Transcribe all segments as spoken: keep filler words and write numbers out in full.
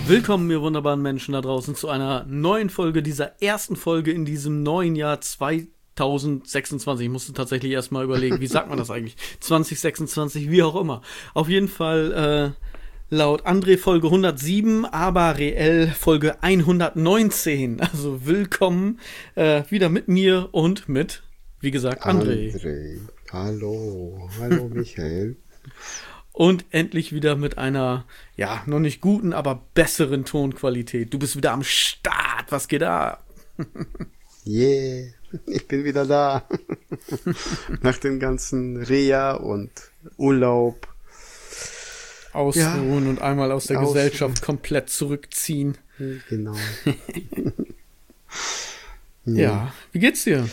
Willkommen, ihr wunderbaren Menschen da draußen, zu einer neuen Folge, dieser ersten Folge in diesem neuen Jahr zweitausendsechsundzwanzig. Ich musste tatsächlich erstmal überlegen, wie sagt man das eigentlich? zwanzig sechsundzwanzig, wie auch immer. Auf jeden Fall äh, laut André Folge hundertsieben, aber reell Folge hundertneunzehn. Also willkommen äh, wieder mit mir und mit, wie gesagt, André. André, hallo, hallo Michael. Und endlich wieder mit einer, ja, noch nicht guten, aber besseren Tonqualität. Du bist wieder am Start. Was geht da? Yeah, ich bin wieder da. Nach dem ganzen Reha und Urlaub. Ausruhen ja. Und einmal aus der Ausruhen. Gesellschaft komplett zurückziehen. Genau. ja. ja, wie geht's dir?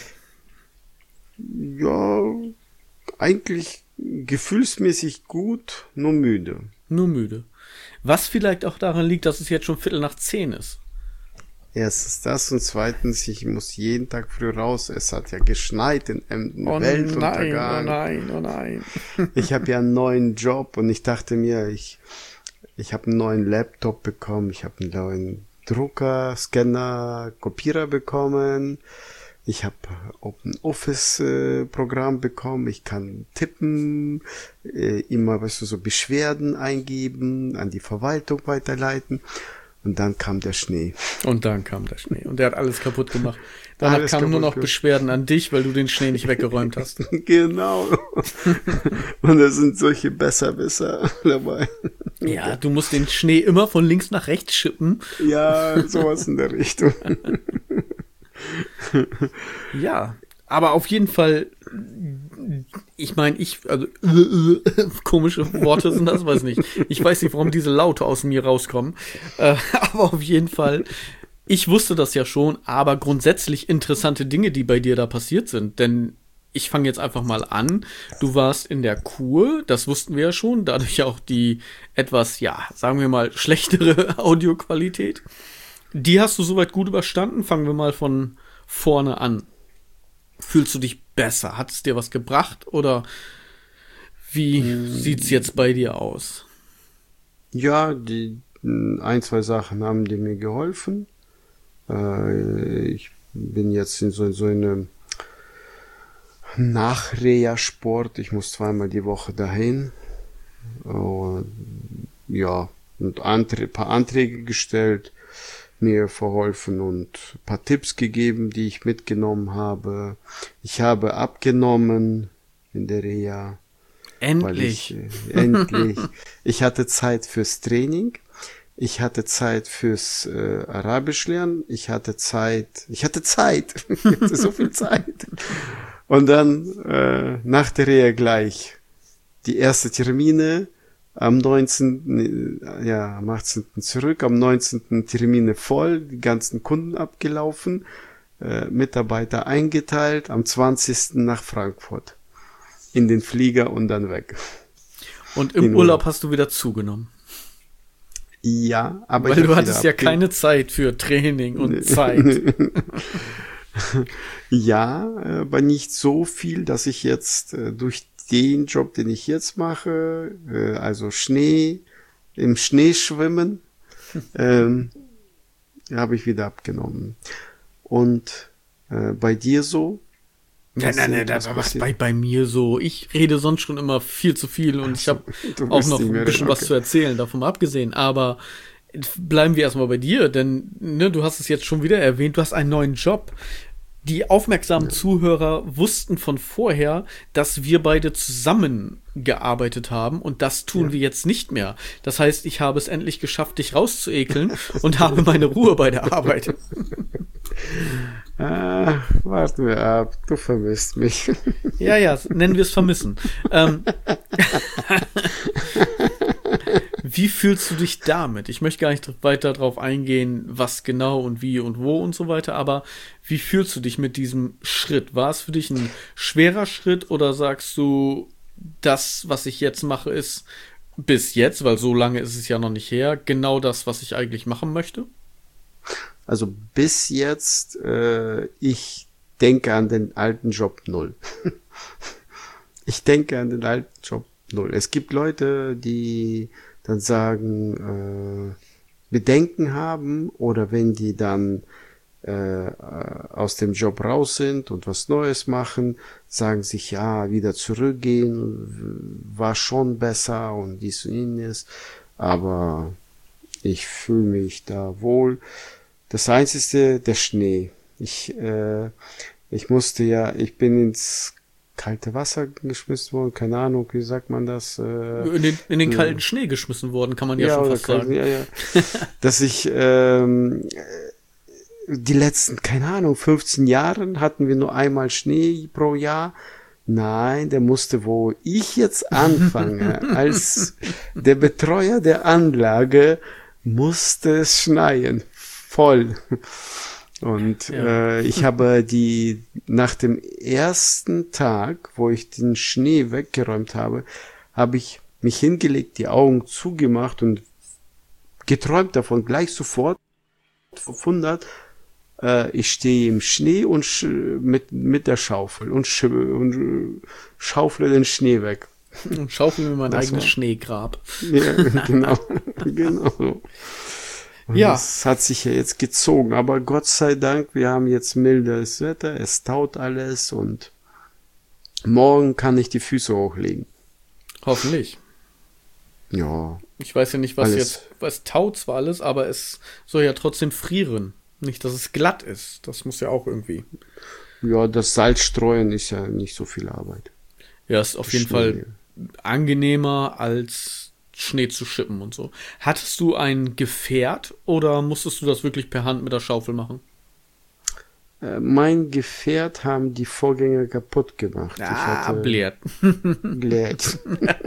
Ja, eigentlich gefühlsmäßig gut, nur müde. Nur müde. Was vielleicht auch daran liegt, dass es jetzt schon Viertel nach zehn ist. Erstens das und zweitens, ich muss jeden Tag früh raus. Es hat ja geschneit in Emden, oh Weltuntergang. Nein, oh nein, oh nein. Ich habe ja einen neuen Job und ich dachte mir, ich, ich habe einen neuen Laptop bekommen, ich habe einen neuen Drucker, Scanner, Kopierer bekommen. Ich habe Open Office äh, Programm bekommen. Ich kann tippen, äh, immer, weißt du, so Beschwerden eingeben, an die Verwaltung weiterleiten. Und dann kam der Schnee. Und dann kam der Schnee. Und der hat alles kaputt gemacht. Danach alles kamen nur noch gemacht. Beschwerden an dich, weil du den Schnee nicht weggeräumt hast. Genau. Und da sind solche Besserwisser dabei. Ja, du musst den Schnee immer von links nach rechts schippen. Ja, sowas in der Richtung. Ja, aber auf jeden Fall, ich meine, ich, also äh, äh, komische Worte sind das, weiß nicht. Ich weiß nicht, warum diese Laute aus mir rauskommen. Äh, aber auf jeden Fall, ich wusste das ja schon, aber grundsätzlich interessante Dinge, die bei dir da passiert sind. Denn ich fange jetzt einfach mal an. Du warst in der Kur, das wussten wir ja schon, dadurch auch die etwas, ja, sagen wir mal, schlechtere Audioqualität. Die hast du soweit gut überstanden. Fangen wir mal von vorne an. Fühlst du dich besser? Hat es dir was gebracht? Oder wie hm. sieht's jetzt bei dir aus? Ja, die ein, zwei Sachen haben die mir geholfen. Äh, ich bin jetzt in so, so eine Nachreha-Sport. Ich muss zweimal die Woche dahin. Und, ja, und ein paar Anträge gestellt, mir verholfen und ein paar Tipps gegeben, die ich mitgenommen habe. Ich habe abgenommen in der Reha. Endlich. Ich, äh, endlich. Ich hatte Zeit fürs Training. Ich hatte Zeit fürs äh, Arabisch lernen. Ich hatte Zeit. Ich hatte Zeit. Ich hatte so viel Zeit. Und dann äh, nach der Reha gleich die erste Termine. Am neunzehnten ja, am achtzehnten zurück, am neunzehnten Termine voll, die ganzen Kunden abgelaufen, äh, Mitarbeiter eingeteilt, am zwanzigsten nach Frankfurt. In den Flieger und dann weg. Und im In Urlaub Urlaub hast du wieder zugenommen. Ja, aber weil du hattest ja keine Zeit für Training und Zeit. Ja, aber nicht so viel, dass ich jetzt äh, durch den Job, den ich jetzt mache, äh, also Schnee, im Schnee schwimmen, ähm, habe ich wieder abgenommen. Und äh, bei dir so? Nein, nein, nein, das war bei, bei mir so. Ich rede sonst schon immer viel zu viel und ich habe auch noch ein bisschen okay. was zu erzählen, davon mal abgesehen. Aber bleiben wir erstmal bei dir, denn ne, du hast es jetzt schon wieder erwähnt, du hast einen neuen Job. Die aufmerksamen ja. Zuhörer wussten von vorher, dass wir beide zusammengearbeitet haben und das tun ja. wir jetzt nicht mehr. Das heißt, ich habe es endlich geschafft, dich rauszuekeln und habe meine Ruhe bei der Arbeit. Ah, warten wir ab, du vermisst mich. Ja, ja, nennen wir es vermissen. Ähm, wie fühlst du dich damit? Ich möchte gar nicht weiter darauf eingehen, was genau und wie und wo und so weiter, aber wie fühlst du dich mit diesem Schritt? War es für dich ein schwerer Schritt oder sagst du, das, was ich jetzt mache, ist bis jetzt, weil so lange ist es ja noch nicht her, genau das, was ich eigentlich machen möchte? Also bis jetzt, äh, ich denke an den alten Job null. Ich denke an den alten Job null. Es gibt Leute, die dann sagen, äh, Bedenken haben oder wenn die dann äh, aus dem Job raus sind und was Neues machen, sagen sich, ja, wieder zurückgehen, war schon besser und dies und jenes, aber ich fühle mich da wohl. Das Einzige, der Schnee. Ich, äh, ich musste ja, ich bin ins kalte Wasser geschmissen worden, keine Ahnung, wie sagt man das? Äh, In den, in den äh, kalten Schnee geschmissen worden, kann man ja, ja schon oder fast kalt, sagen. ja, ja. Dass ich ähm, die letzten, keine Ahnung, fünfzehn Jahren hatten wir nur einmal Schnee pro Jahr. Nein, der musste, wo ich jetzt anfange, als der Betreuer der Anlage, musste es schneien. Voll. Und Ja. äh, ich habe die, nach dem ersten Tag, wo ich den Schnee weggeräumt habe, habe ich mich hingelegt, die Augen zugemacht und geträumt davon, gleich sofort, auf hundert, äh, ich stehe im Schnee und sch mit, mit der Schaufel und, sch und schaufle den Schnee weg. Und schaufel mir mein Das eigenes war- Schneegrab. Ja, genau, genau so. Und Ja. das hat sich ja jetzt gezogen, aber Gott sei Dank, wir haben jetzt mildes Wetter, es taut alles und morgen kann ich die Füße hochlegen. Hoffentlich. Ja, Ich weiß ja nicht, was Alles. jetzt, was taut zwar alles, aber es soll ja trotzdem frieren. Nicht, dass es glatt ist. Das muss ja auch irgendwie. ja, das Salzstreuen ist ja nicht so viel Arbeit. Ja, ist auf jeden Schnee. Fall angenehmer als Schnee zu schippen und so. Hattest du ein Gefährt oder musstest du das wirklich per Hand mit der Schaufel machen? Äh, mein Gefährt haben die Vorgänger kaputt gemacht. ich Ah, hatte blärt. Bläht.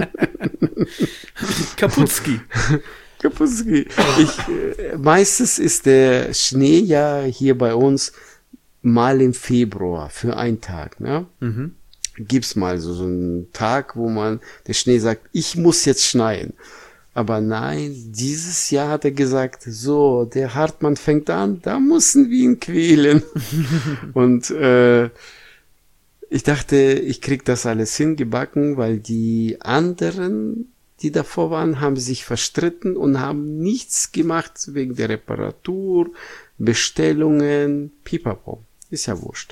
Kaputski. Kaputski. Ich, äh, meistens ist der Schnee ja hier bei uns mal im Februar für einen Tag, ne? Mhm. Gibt's mal so, so einen Tag, wo man, der Schnee sagt, ich muss jetzt schneien. Aber nein, dieses Jahr hat er gesagt, so, der Hartmann fängt an, da müssen wir ihn quälen. Und äh, ich dachte, ich krieg das alles hingebacken, weil die anderen, die davor waren, haben sich verstritten und haben nichts gemacht wegen der Reparatur, Bestellungen, pipapo. Ist ja wurscht.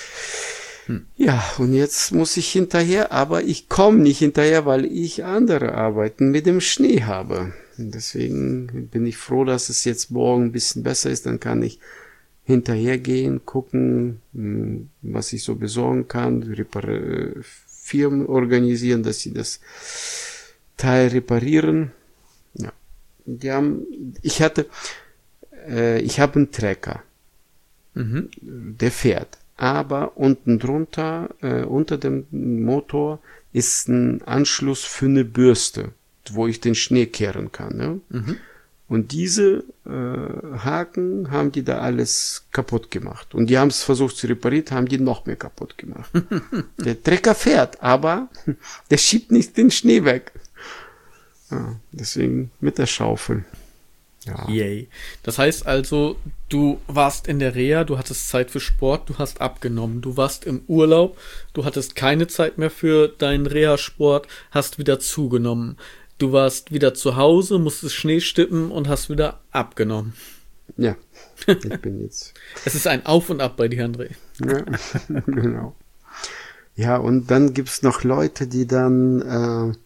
Ja, und jetzt muss ich hinterher, aber ich komme nicht hinterher, weil ich andere Arbeiten mit dem Schnee habe. Und deswegen bin ich froh, dass es jetzt morgen ein bisschen besser ist. Dann kann ich hinterhergehen, gucken, mh, was ich so besorgen kann, Repar äh, Firmen organisieren, dass sie das Teil reparieren. Ja, die haben, ich hatte, äh, ich habe einen Trecker, Mhm. der fährt. Aber unten drunter, äh, unter dem Motor, ist ein Anschluss für eine Bürste, wo ich den Schnee kehren kann. Ne? Mhm. Und diese äh, Haken haben die da alles kaputt gemacht. Und die haben es versucht zu reparieren, haben die noch mehr kaputt gemacht. Der Trecker fährt, aber der schiebt nicht den Schnee weg. Ja, deswegen mit der Schaufel. Ja. Yay. Das heißt also, du warst in der Reha, du hattest Zeit für Sport, du hast abgenommen, du warst im Urlaub, du hattest keine Zeit mehr für deinen Reha-Sport, hast wieder zugenommen. Du warst wieder zu Hause, musstest Schnee stippen und hast wieder abgenommen. Ja, ich bin jetzt. Es ist ein Auf und Ab bei dir, André. Ja, genau. Ja, und dann gibt's noch Leute, die dann äh,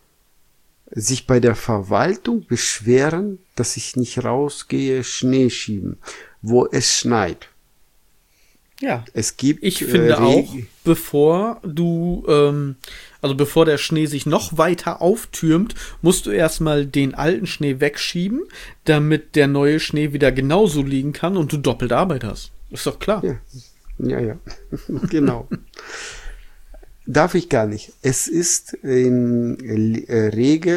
sich bei der Verwaltung beschweren, dass ich nicht rausgehe, Schnee schieben, wo es schneit. Ja. Es gibt Ich finde äh, auch, Reg- bevor du, ähm, also bevor der Schnee sich noch weiter auftürmt, musst du erstmal den alten Schnee wegschieben, damit der neue Schnee wieder genauso liegen kann und du doppelt Arbeit hast. Ist doch klar. Ja, ja, ja. Genau. Darf ich gar nicht. Es ist in äh,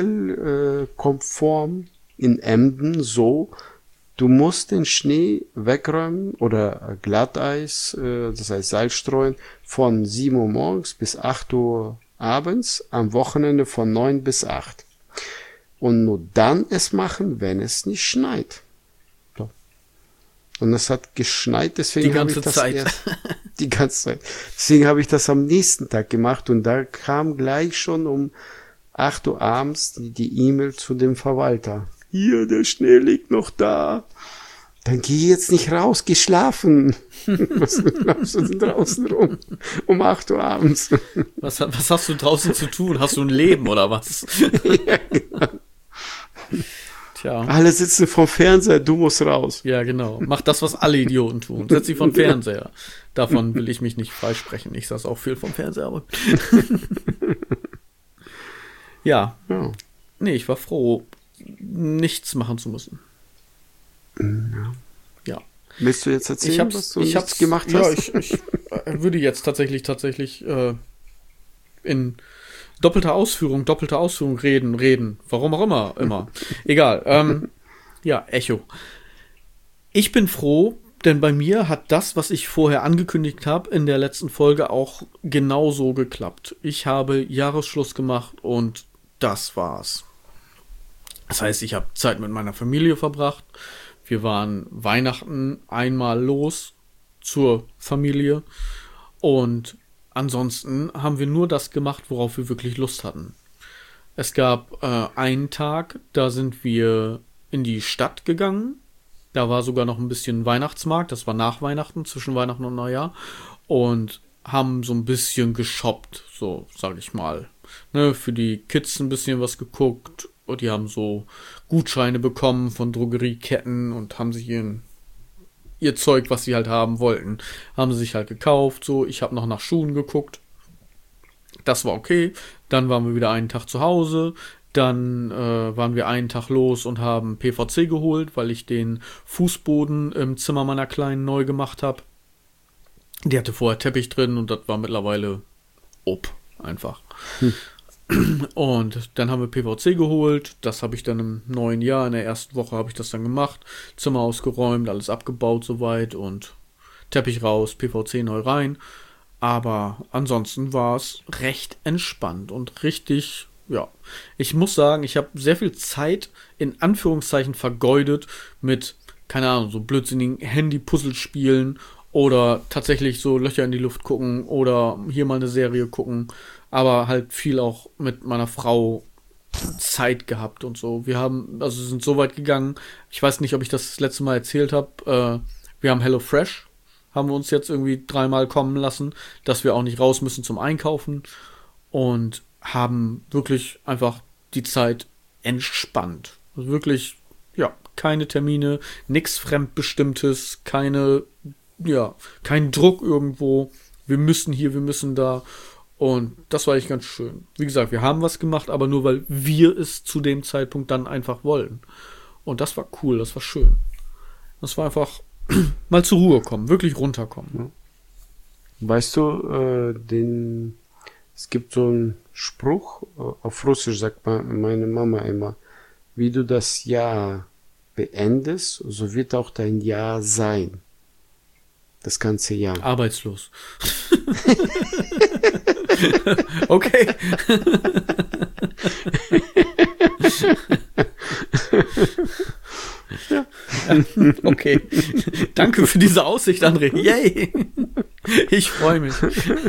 regelkonform in Emden so, du musst den Schnee wegräumen oder Glatteis, äh, das heißt Salzstreuen, von sieben Uhr morgens bis acht Uhr abends, am Wochenende von neun bis acht. Und nur dann es machen, wenn es nicht schneit. So. Und es hat geschneit, deswegen Die habe ganze ich das Zeit. erst die ganze Zeit. Deswegen habe ich das am nächsten Tag gemacht und da kam gleich schon um acht Uhr abends die die E-Mail zu dem Verwalter. hier, der Schnee liegt noch da. Dann geh jetzt nicht raus, geh schlafen. Was läufst du denn draußen rum? Um acht Uhr abends. Was, was hast du draußen zu tun? Hast du ein Leben oder was? Ja, genau. Tja. Alle sitzen vom Fernseher, du musst raus. Ja, genau. Mach das, was alle Idioten tun. Setz dich vom Fernseher. Davon will ich mich nicht freisprechen. Ich saß auch viel vom Fernseher, aber. ja. Ja. Nee, ich war froh, nichts machen zu müssen. Ja. Ja. Willst du jetzt erzählen, Ich hab's, was du ich jetzt hab's, gemacht ja, hast? ich, ich äh, würde jetzt tatsächlich, tatsächlich äh, in doppelter Ausführung, doppelter Ausführung reden, reden. Warum auch immer, immer. Egal. Ähm, ja, Echo. Ich bin froh, denn bei mir hat das, was ich vorher angekündigt habe, in der letzten Folge auch genauso geklappt. Ich habe Jahresschluss gemacht und das war's. Das heißt, ich habe Zeit mit meiner Familie verbracht. Wir waren Weihnachten einmal los zur Familie und ansonsten haben wir nur das gemacht, worauf wir wirklich Lust hatten. Es gab äh, einen Tag, da sind wir in die Stadt gegangen. Da war sogar noch ein bisschen Weihnachtsmarkt. Das war nach Weihnachten, zwischen Weihnachten und Neujahr. Und haben so ein bisschen geshoppt, so sag ich mal. Ne, für die Kids ein bisschen was geguckt. Und die haben so Gutscheine bekommen von Drogerieketten und haben sich ihren, ihr Zeug, was sie halt haben wollten, haben sie sich halt gekauft. So, ich habe noch nach Schuhen geguckt. Das war okay. Dann waren wir wieder einen Tag zu Hause. Dann äh, waren wir einen Tag los und haben P V C geholt, weil ich den Fußboden im Zimmer meiner Kleinen neu gemacht habe. Die hatte vorher Teppich drin und das war mittlerweile ob einfach. Hm. Und dann haben wir P V C geholt. Das habe ich dann im neuen Jahr, in der ersten Woche habe ich das dann gemacht. Zimmer ausgeräumt, alles abgebaut soweit und Teppich raus, P V C neu rein. Aber ansonsten war es recht entspannt und richtig, ja. Ich muss sagen, ich habe sehr viel Zeit in Anführungszeichen vergeudet mit, keine Ahnung, so blödsinnigen Handy-Puzzle-Spielen oder tatsächlich so Löcher in die Luft gucken oder hier mal eine Serie gucken. Aber halt viel auch mit meiner Frau Zeit gehabt und so. Wir haben, also sind so weit gegangen, ich weiß nicht, ob ich das, das letzte Mal erzählt habe, äh, wir haben HelloFresh, haben wir uns jetzt irgendwie dreimal kommen lassen, dass wir auch nicht raus müssen zum Einkaufen und haben wirklich einfach die Zeit entspannt. Also wirklich, ja, keine Termine, nichts Fremdbestimmtes, keine, ja, kein Druck irgendwo. Wir müssen hier, wir müssen da. Und das war echt ganz schön. Wie gesagt, wir haben was gemacht, aber nur, weil wir es zu dem Zeitpunkt dann einfach wollen. Und das war cool, das war schön. Das war einfach mal zur Ruhe kommen, wirklich runterkommen. Weißt du, äh, den, es gibt so einen Spruch, auf Russisch sagt meine Mama immer, wie du das Jahr beendest, so wird auch dein Jahr sein. Das ganze Jahr. Arbeitslos. Okay. Ja. Okay. Danke für diese Aussicht, André. Yay. Ich freue mich.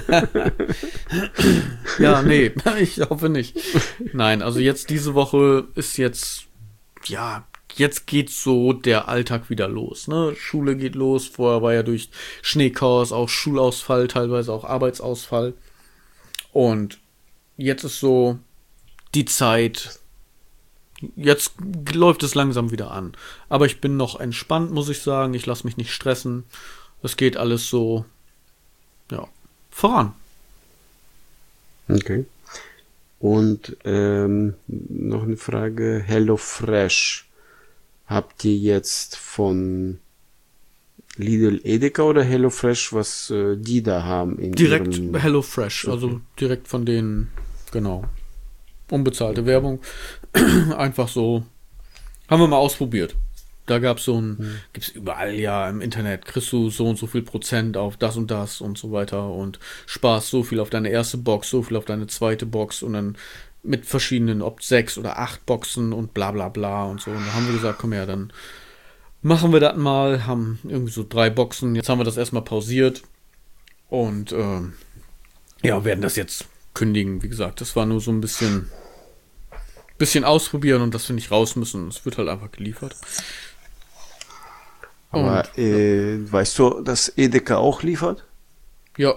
Ja, nee, ich hoffe nicht. Nein, also jetzt diese Woche ist jetzt, ja, jetzt geht so der Alltag wieder los. Ne? Schule geht los. Vorher war ja durch Schneechaos auch Schulausfall, teilweise auch Arbeitsausfall. Und jetzt ist so die Zeit, jetzt läuft es langsam wieder an. Aber ich bin noch entspannt, muss ich sagen. Ich lasse mich nicht stressen. Es geht alles so, ja, voran. Okay. Und ähm, noch eine Frage. HelloFresh. Habt ihr jetzt von Lidl Edeka oder HelloFresh, was äh, die da haben? In direkt ihrem... HelloFresh, okay. Also direkt von denen, genau. Unbezahlte okay. Werbung. Einfach so. Haben wir mal ausprobiert. Da gab es so ein, hm. gibt's überall ja im Internet, kriegst du so und so viel Prozent auf das und das und so weiter und sparst so viel auf deine erste Box, so viel auf deine zweite Box und dann mit verschiedenen, ob sechs oder acht Boxen und bla bla bla und so. Und da haben wir gesagt, komm her, dann machen wir das mal, haben irgendwie so drei Boxen. Jetzt haben wir das erstmal pausiert und ähm, ja, werden das jetzt kündigen. Wie gesagt, das war nur so ein bisschen bisschen ausprobieren und dass wir nicht raus müssen. Es wird halt einfach geliefert. Aber Und, äh, ja. Weißt du, dass Edeka auch liefert? Ja.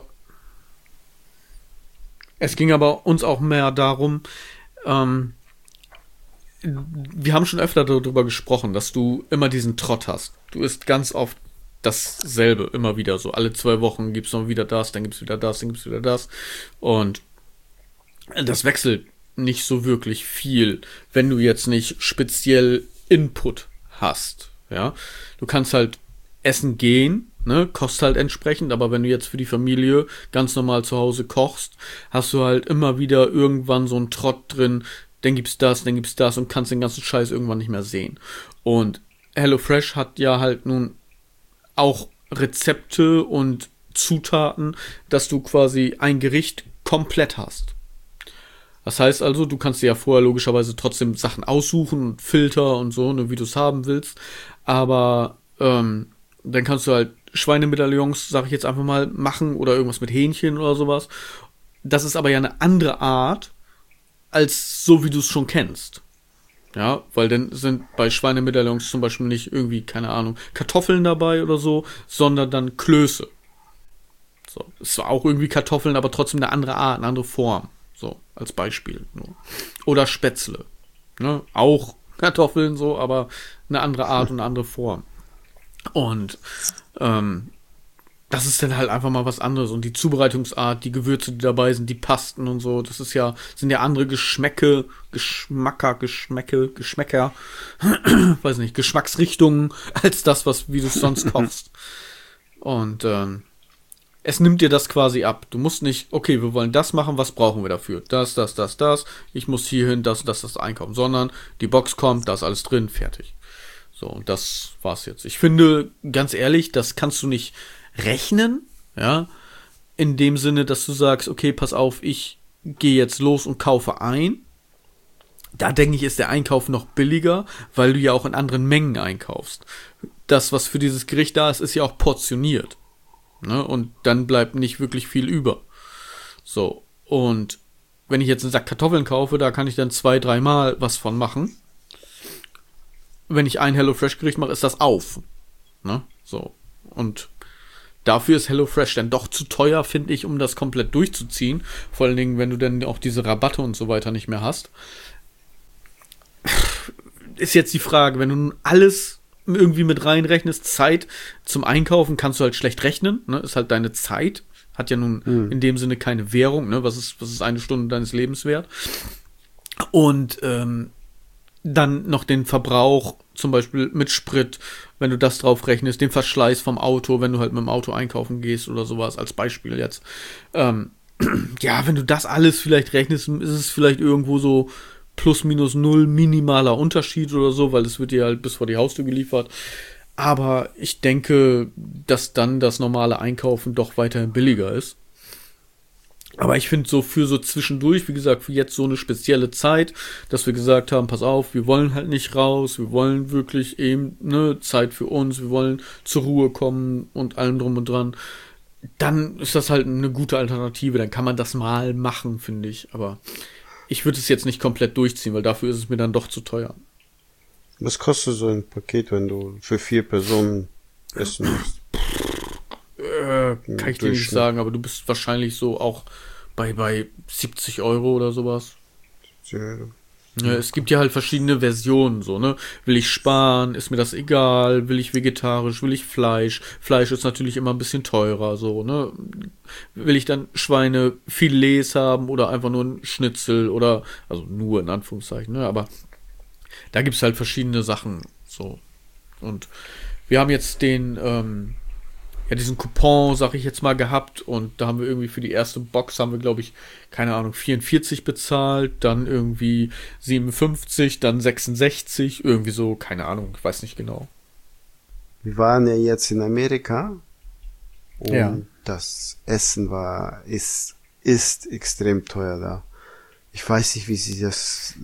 Es ging aber uns auch mehr darum, ähm, wir haben schon öfter darüber gesprochen, dass du immer diesen Trott hast. Du isst ganz oft dasselbe, immer wieder so. Alle zwei Wochen gibt's noch wieder das, dann gibt's wieder das, dann gibt's wieder das. Und das wechselt nicht so wirklich viel, wenn du jetzt nicht speziell Input hast. Ja, du kannst halt essen gehen, ne, kostet halt entsprechend, aber wenn du jetzt für die Familie ganz normal zu Hause kochst, hast du halt immer wieder irgendwann so einen Trott drin, dann gibt's das, dann gibt's das und kannst den ganzen Scheiß irgendwann nicht mehr sehen. Und HelloFresh hat ja halt nun auch Rezepte und Zutaten, dass du quasi ein Gericht komplett hast. Das heißt also, du kannst dir ja vorher logischerweise trotzdem Sachen aussuchen und Filter und so, ne, wie du es haben willst. Aber ähm, dann kannst du halt Schweinemedaillons, sag ich jetzt einfach mal, machen oder irgendwas mit Hähnchen oder sowas. Das ist aber ja eine andere Art, als so wie du es schon kennst. Ja, weil dann sind bei Schweinemedaillons zum Beispiel nicht irgendwie, keine Ahnung, Kartoffeln dabei oder so, sondern dann Klöße. So, ist zwar auch irgendwie Kartoffeln, aber trotzdem eine andere Art, eine andere Form. So, als Beispiel nur. Oder Spätzle. Ne? Auch Kartoffeln so, aber eine andere Art und eine andere Form. Und ähm, das ist dann halt einfach mal was anderes. Und die Zubereitungsart, die Gewürze, die dabei sind, die Pasten und so, das ist ja, sind ja andere Geschmäcke, Geschmacker, Geschmäcke, Geschmäcker, weiß nicht, Geschmacksrichtungen, als das, was, wie du es sonst kochst. Und ähm, es nimmt dir das quasi ab. Du musst nicht, okay, wir wollen das machen, was brauchen wir dafür? Das, das, das, das. Ich muss hierhin, das, das, das einkaufen. Sondern die Box kommt, da ist alles drin, fertig. So, und das war's jetzt. Ich finde, ganz ehrlich, das kannst du nicht rechnen, ja, in dem Sinne, dass du sagst, okay, pass auf, ich gehe jetzt los und kaufe ein. Da denke ich, ist der Einkauf noch billiger, weil du ja auch in anderen Mengen einkaufst. Das, was für dieses Gericht da ist, ist ja auch portioniert. Ne? Und dann bleibt nicht wirklich viel über. So, und wenn ich jetzt einen Sack Kartoffeln kaufe, da kann ich dann zwei, dreimal was von machen. Wenn ich ein HelloFresh-Gericht mache, ist das auf. Ne? So, und dafür ist HelloFresh dann doch zu teuer, finde ich, um das komplett durchzuziehen. Vor allen Dingen, wenn du dann auch diese Rabatte und so weiter nicht mehr hast. Ist jetzt die Frage, wenn du nun alles irgendwie mit reinrechnest, Zeit zum Einkaufen kannst du halt schlecht rechnen, ne? Ist halt deine Zeit. Hat ja nun mhm. in dem Sinne keine Währung, ne? Was ist, was ist eine Stunde deines Lebens wert? Und ähm, dann noch den Verbrauch, zum Beispiel mit Sprit, wenn du das drauf rechnest, den Verschleiß vom Auto, wenn du halt mit dem Auto einkaufen gehst oder sowas, als Beispiel jetzt. Ähm, ja, wenn du das alles vielleicht rechnest, ist es vielleicht irgendwo so plus minus null minimaler Unterschied oder so, weil es wird dir halt bis vor die Haustür geliefert. Aber ich denke, dass dann das normale Einkaufen doch weiterhin billiger ist. Aber ich finde so für so zwischendurch, wie gesagt, für jetzt so eine spezielle Zeit, dass wir gesagt haben, pass auf, wir wollen halt nicht raus, wir wollen wirklich eben ne Zeit für uns, wir wollen zur Ruhe kommen und allem drum und dran. Dann ist das halt eine gute Alternative, dann kann man das mal machen, finde ich. Aber ich würde es jetzt nicht komplett durchziehen, weil dafür ist es mir dann doch zu teuer. Was kostet so ein Paket, wenn du für vier Personen essen musst? Äh, kann ich dir nicht sagen, aber du bist wahrscheinlich so auch bei, bei siebzig Euro oder sowas. Ja. Ja, es gibt ja halt verschiedene Versionen, so, ne? Will ich sparen? Ist mir das egal? Will ich vegetarisch? Will ich Fleisch? Fleisch ist natürlich immer ein bisschen teurer, so, ne? Will ich dann Schweinefilets haben oder einfach nur ein Schnitzel oder, also nur in Anführungszeichen, ne? Aber da gibt's halt verschiedene Sachen, so. Und wir haben jetzt den, ähm, ja, diesen Coupon, sag ich jetzt mal, gehabt und da haben wir irgendwie für die erste Box haben wir, glaube ich, keine Ahnung, vierundvierzig bezahlt, dann irgendwie siebenundfünfzig, dann sechsundsechzig, irgendwie so, keine Ahnung, ich weiß nicht genau. Wir waren ja jetzt in Amerika und ja. Das Essen war, ist, ist extrem teuer da. Ich weiß nicht, wie sie das,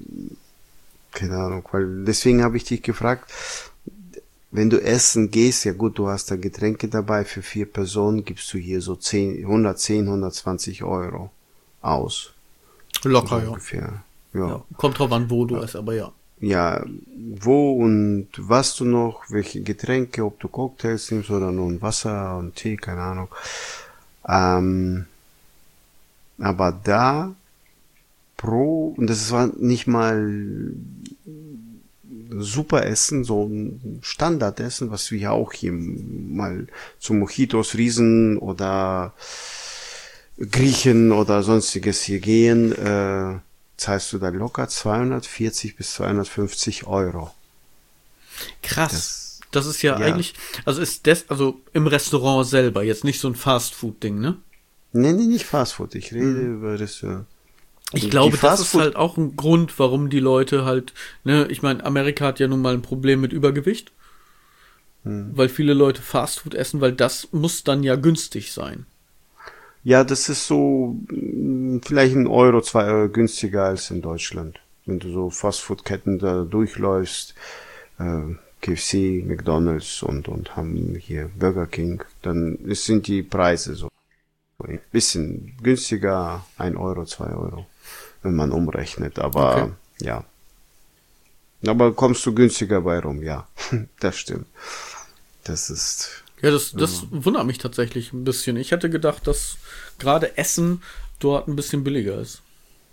keine Ahnung, weil deswegen habe ich dich gefragt, wenn du essen gehst, ja gut, du hast da Getränke dabei, für vier Personen gibst du hier so zehn, hundertzehn, hundertzwanzig Euro aus. Locker, so ja. Ungefähr. Ja. Ja, kommt drauf an, wo du es, aber ja. Ja, wo und was du noch, welche Getränke, ob du Cocktails nimmst oder nur ein Wasser und Tee, keine Ahnung. Ähm, aber da pro, und das war nicht mal super Essen, so ein Standardessen, was wir ja auch hier mal zu Mojitos, Riesen oder Griechen oder sonstiges hier gehen, äh, zahlst du da locker zweihundertvierzig bis zweihundertfünfzig Euro. Krass. Das, Das ist ja, ja. eigentlich, also ist das, also im Restaurant selber, jetzt nicht so ein Fast-Food-Ding, ne? Nee, nee, nicht Fastfood, ich rede Hm. über das, äh, Ich die glaube, das ist Fastfood- halt auch ein Grund, warum die Leute halt, ne, ich meine, Amerika hat ja nun mal ein Problem mit Übergewicht, Hm. weil viele Leute Fastfood essen, weil das muss dann ja günstig sein. Ja, das ist so mh, vielleicht ein Euro, zwei Euro günstiger als in Deutschland. Wenn du so Fastfood-Ketten da durchläufst, äh, K F C, McDonald's und, und haben hier Burger King, dann ist, sind die Preise so ein bisschen günstiger, ein Euro, zwei Euro, wenn man umrechnet. Aber Okay. ja. Aber kommst du günstiger bei rum, ja. Das stimmt. Das ist. Ja, das, das wundert mich tatsächlich ein bisschen. Ich hätte gedacht, dass gerade Essen dort ein bisschen billiger ist.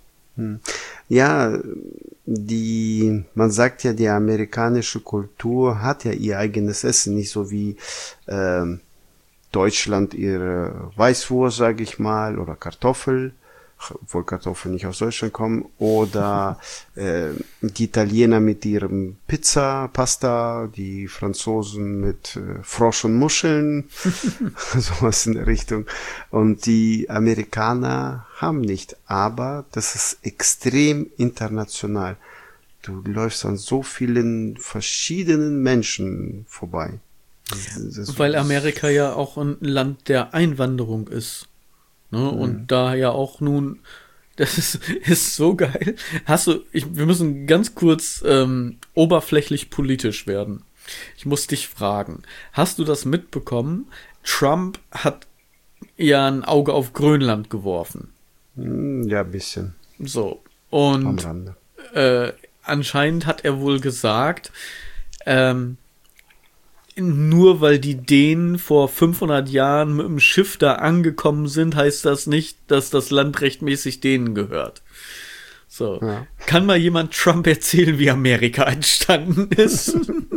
Ja, die, man sagt ja, die amerikanische Kultur hat ja ihr eigenes Essen, nicht so wie ähm, Deutschland ihre Weißwurst, sage ich mal, oder Kartoffel, obwohl Kartoffeln nicht aus Deutschland kommen, oder äh, die Italiener mit ihrem Pizza, Pasta, die Franzosen mit äh, Frosch und Muscheln, sowas in der Richtung. Und die Amerikaner haben nicht, aber das ist extrem international. Du läufst an so vielen verschiedenen Menschen vorbei. Das ist- Weil Amerika ja auch ein Land der Einwanderung ist. Ne? Und da ja auch nun, das ist, ist so geil. Hast du, ich, wir müssen ganz kurz ähm, oberflächlich politisch werden. Ich muss dich fragen, hast du das mitbekommen? Trump hat ja ein Auge auf Grönland geworfen. Hm, ja, ein bisschen So. am Und Rande. äh, anscheinend hat er wohl gesagt, ähm, nur weil die Dänen vor fünfhundert Jahren mit dem Schiff da angekommen sind, heißt das nicht, dass das Land rechtmäßig denen gehört. So. Ja. Kann mal jemand Trump erzählen, wie Amerika entstanden ist?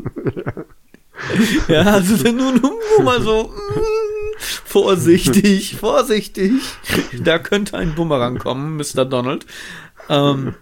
Ja, also dann nur, nur mal so, mm, vorsichtig, vorsichtig. Da könnte ein Bumerang kommen, Mister Donald. Ähm,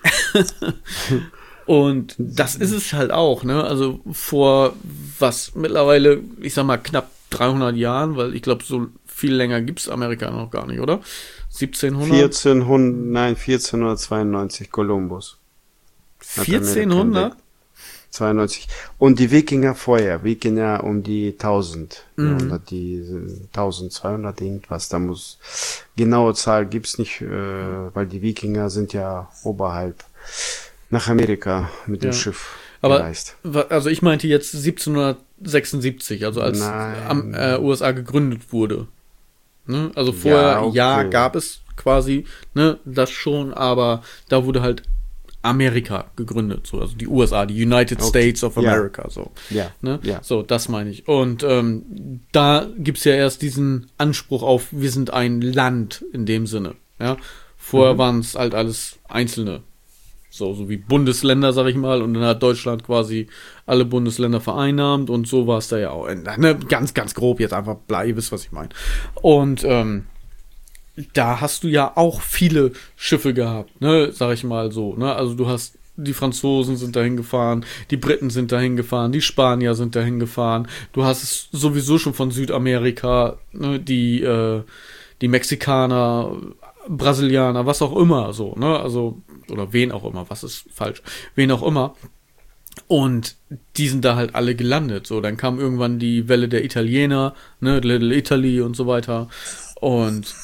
und das ist es halt auch, ne? Also vor was mittlerweile, ich sag mal knapp dreihundert Jahren, weil ich glaube, so viel länger gibt's Amerika noch gar nicht, oder? siebzehnhundert? vierzehnhundert, nein, vierzehnhundertzweiundneunzig Kolumbus. Hat Amerika vierzehnhundert? entdeckt. zweiundneunzig. Und die Wikinger vorher, Wikinger um die tausend, Mhm. Jahrhundert, die äh, eintausendzweihundert irgendwas, da muss, genaue Zahl gibt's nicht, äh, weil die Wikinger sind ja oberhalb nach Amerika mit dem Ja. Schiff Aber, gereist. wa- also ich meinte jetzt siebzehnhundertsechsundsiebzig, also als Nein. am, äh, U S A gegründet wurde. Ne? Also vorher, ja, okay. gab es quasi, ne, das schon, aber da wurde halt Amerika gegründet, so, also die U S A, die United Okay. States of Ja. America, so. Ja, Ne? ja. So, das meine ich. Und ähm, da gibt's ja erst diesen Anspruch auf, wir sind ein Land in dem Sinne. Ja? Vorher Mhm. waren es halt alles einzelne. So, so wie Bundesländer, sag ich mal, und dann hat Deutschland quasi alle Bundesländer vereinnahmt und so war es da ja auch. Ne, ganz, ganz grob jetzt einfach, bla, ihr wisst, was ich meine. Und ähm, da hast du ja auch viele Schiffe gehabt, ne, sag ich mal so, ne, also du hast, die Franzosen sind dahin gefahren, die Briten sind dahin gefahren, die Spanier sind dahin gefahren, du hast es sowieso schon von Südamerika, ne, die, äh, die Mexikaner, Brasilianer, was auch immer, so, ne, also, oder wen auch immer, was ist falsch, wen auch immer. Und die sind da halt alle gelandet. So, dann kam irgendwann die Welle der Italiener, ne, Little Italy und so weiter. Und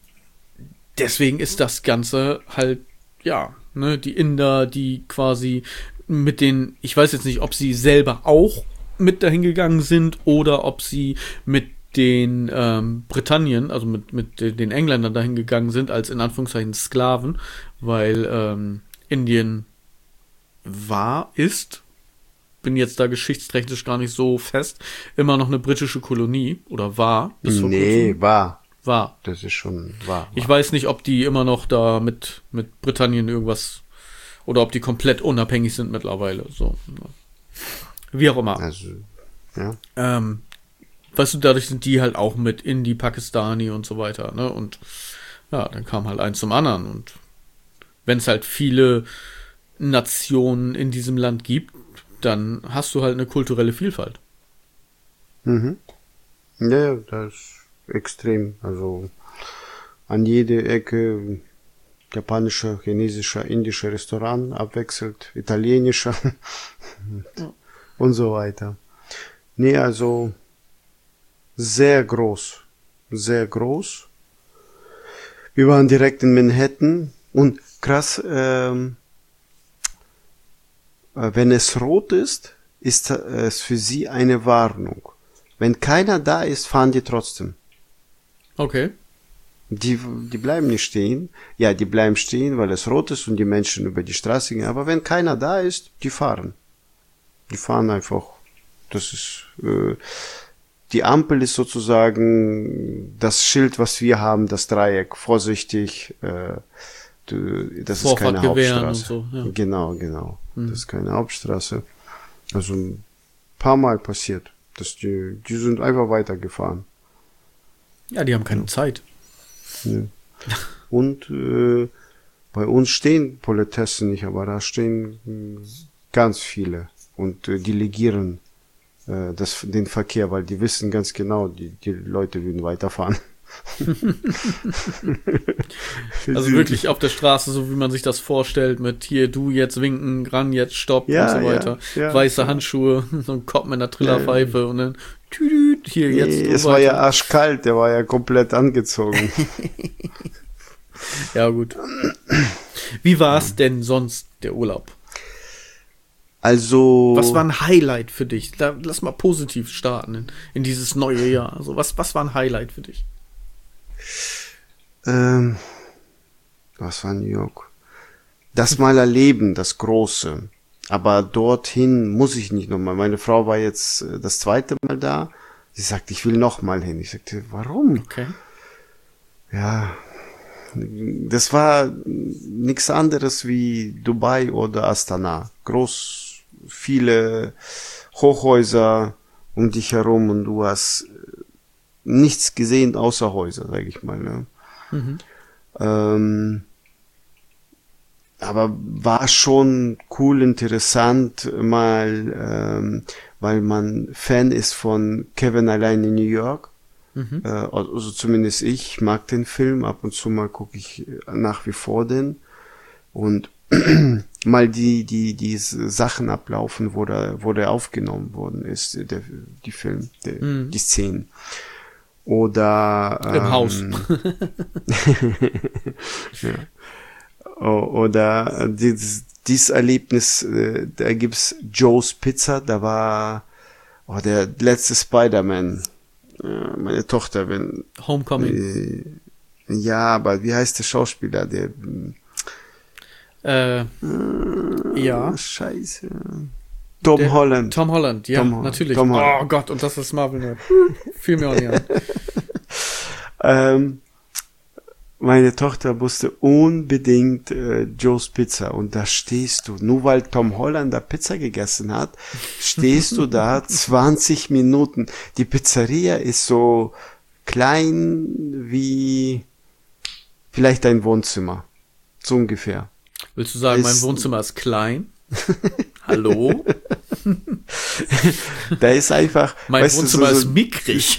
deswegen ist das Ganze halt, ja, ne, die Inder, die quasi mit den, ich weiß jetzt nicht, ob sie selber auch mit dahin gegangen sind oder ob sie mit den ähm, Britannien, also mit, mit den Engländern dahin gegangen sind, als in Anführungszeichen Sklaven, weil ähm, Indien war, ist, bin jetzt da geschichtstechnisch gar nicht so fest, immer noch eine britische Kolonie oder war. Bis vor Nee, kurzem. war. War. Das ist schon wahr. Ich weiß nicht, ob die immer noch da mit, mit Britannien irgendwas oder ob die komplett unabhängig sind mittlerweile. So. Wie auch immer. Also, ja. Ähm, weißt du, dadurch sind die halt auch mit Indi, Pakistani und so weiter, ne? Und ja, dann kam halt eins zum anderen. Und wenn es halt viele Nationen in diesem Land gibt, dann hast du halt eine kulturelle Vielfalt. Mhm. Ja, das ist extrem. Also an jede Ecke japanischer, chinesischer, indischer Restaurant abwechselt, italienischer Ja. und so weiter. Nee, also sehr groß. Sehr groß. Wir waren direkt in Manhattan und krass, ähm, wenn es rot ist, ist es für sie eine Warnung. Wenn keiner da ist, fahren die trotzdem. Okay. Die, die bleiben nicht stehen. Ja, die bleiben stehen, weil es rot ist und die Menschen über die Straße gehen. Aber wenn keiner da ist, die fahren. Die fahren einfach. Das ist, äh, die Ampel ist sozusagen das Schild, was wir haben, das Dreieck. Vorsichtig, äh, du, das ist keine Vorfahrtgewehren Hauptstraße. und so, ja. Genau, genau. Mhm. Das ist keine Hauptstraße. Also ein paar Mal passiert. Dass die, die sind einfach weitergefahren. Ja, die haben keine Zeit. Ja. Und äh, bei uns stehen Politessen nicht, aber da stehen äh, ganz viele und äh, delegieren äh, das, den Verkehr, weil die wissen ganz genau, die, die Leute würden weiterfahren. Also wirklich auf der Straße, so wie man sich das vorstellt, mit hier, du jetzt winken, ran, jetzt stopp Ja, und so weiter. ja, ja. Weiße Handschuhe, so ein Kopf mit einer Trillerpfeife und dann tüdüt, hier jetzt. Nee, du es war weiter. ja arschkalt, der war ja komplett angezogen. Ja, gut. Wie war es denn sonst, der Urlaub? Also. Was war ein Highlight für dich? Da, lass mal positiv starten in, in dieses neue Jahr. Also was, was war ein Highlight für dich? Ähm, was war New York? Das mal erleben, das Große. Aber dorthin muss ich nicht nochmal. Meine Frau war jetzt äh, das zweite Mal da. Sie sagt, ich will nochmal hin. Ich sagte, warum? Okay. Ja, das war nichts anderes wie Dubai oder Astana. Groß, viele Hochhäuser um dich herum und du hast nichts gesehen außer Häuser, sag ich mal. Ne? Mhm. Ähm, aber war schon cool, interessant, mal, ähm, weil man Fan ist von Kevin allein in New York. Mhm. Äh, also zumindest ich mag den Film, ab und zu mal gucke ich nach wie vor den. Und mal die, die, die Sachen ablaufen, wo der, wo der aufgenommen worden ist, der, die Film, der, Mhm. die Szenen. Oder Im ähm, Haus. ja. O- Oder dieses, dieses Erlebnis, äh, da gibt's Joe's Pizza, da war oh, der letzte Spider-Man, äh, meine Tochter, wenn Homecoming. äh, ja, aber wie heißt der Schauspieler, der Äh, ja. Scheiße. Tom Der- Holland. Tom Holland, ja, Tom Holland. natürlich. Tom Holland. Oh Gott, und das ist Marvel Nerd. Fiel mir auch nicht an. Ähm, meine Tochter musste unbedingt äh, Joe's Pizza und da stehst du, nur weil Tom Holland da Pizza gegessen hat, stehst du da zwanzig Minuten. Die Pizzeria ist so klein wie vielleicht ein Wohnzimmer. So ungefähr. Willst du sagen, mein Ist- Wohnzimmer ist klein? Hallo? Da ist einfach, Mein weißt du, Wohnzimmer so, ist so, mickrig.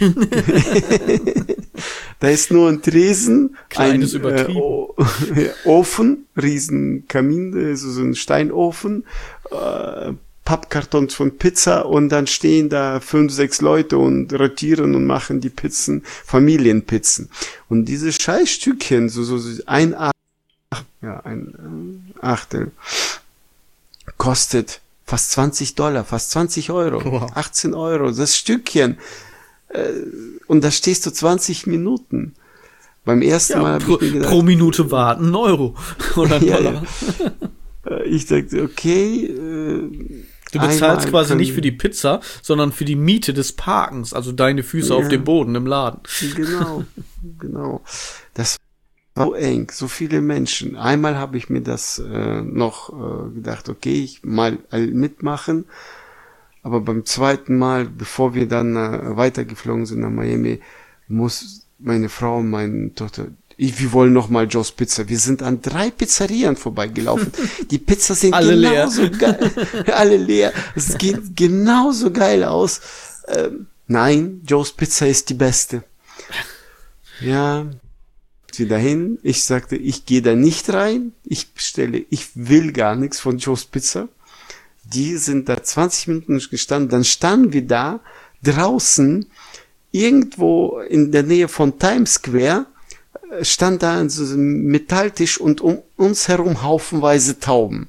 da ist nur ein Tresen, Klein ein ist übertrieben. Äh, O- Ofen, riesen Kamin, also so ein Steinofen, äh, Pappkartons von Pizza und dann stehen da fünf, sechs Leute und rotieren und machen die Pizzen, Familienpizzen. Und diese Scheißstückchen, so, so, so ein Ach, ja, ein äh, Achtel, kostet fast zwanzig Dollar, fast zwanzig Euro, Wow. achtzehn Euro, das Stückchen. Äh, und da stehst du zwanzig Minuten. Beim ersten Mal Ja, habe pro, ich mir gedacht, pro Minute warten, ein Euro oder ein Ja, Dollar. Ich dachte, okay. Äh, Du bezahlst quasi können, nicht für die Pizza, sondern für die Miete des Parkens, also deine Füße ja, auf dem Boden im Laden. Genau, genau. Das war so eng, so viele Menschen. Einmal habe ich mir das äh, noch äh, gedacht, okay, ich mal mitmachen. Aber beim zweiten Mal, bevor wir dann äh, weitergeflogen sind nach Miami, muss meine Frau und meine Tochter, ich, wir wollen noch mal Joe's Pizza. Wir sind an drei Pizzerien vorbeigelaufen. Die Pizza sind alle genauso leer. geil. Alle leer. Es geht genauso geil aus. Ähm, nein, Joe's Pizza ist die beste. Ja, sie dahin. Ich sagte, ich gehe da nicht rein. Ich bestelle, ich will gar nichts von Joe's Pizza. Die sind da zwanzig Minuten gestanden. Dann standen wir da draußen irgendwo in der Nähe von Times Square. Stand da so ein Metalltisch und um uns herum haufenweise Tauben.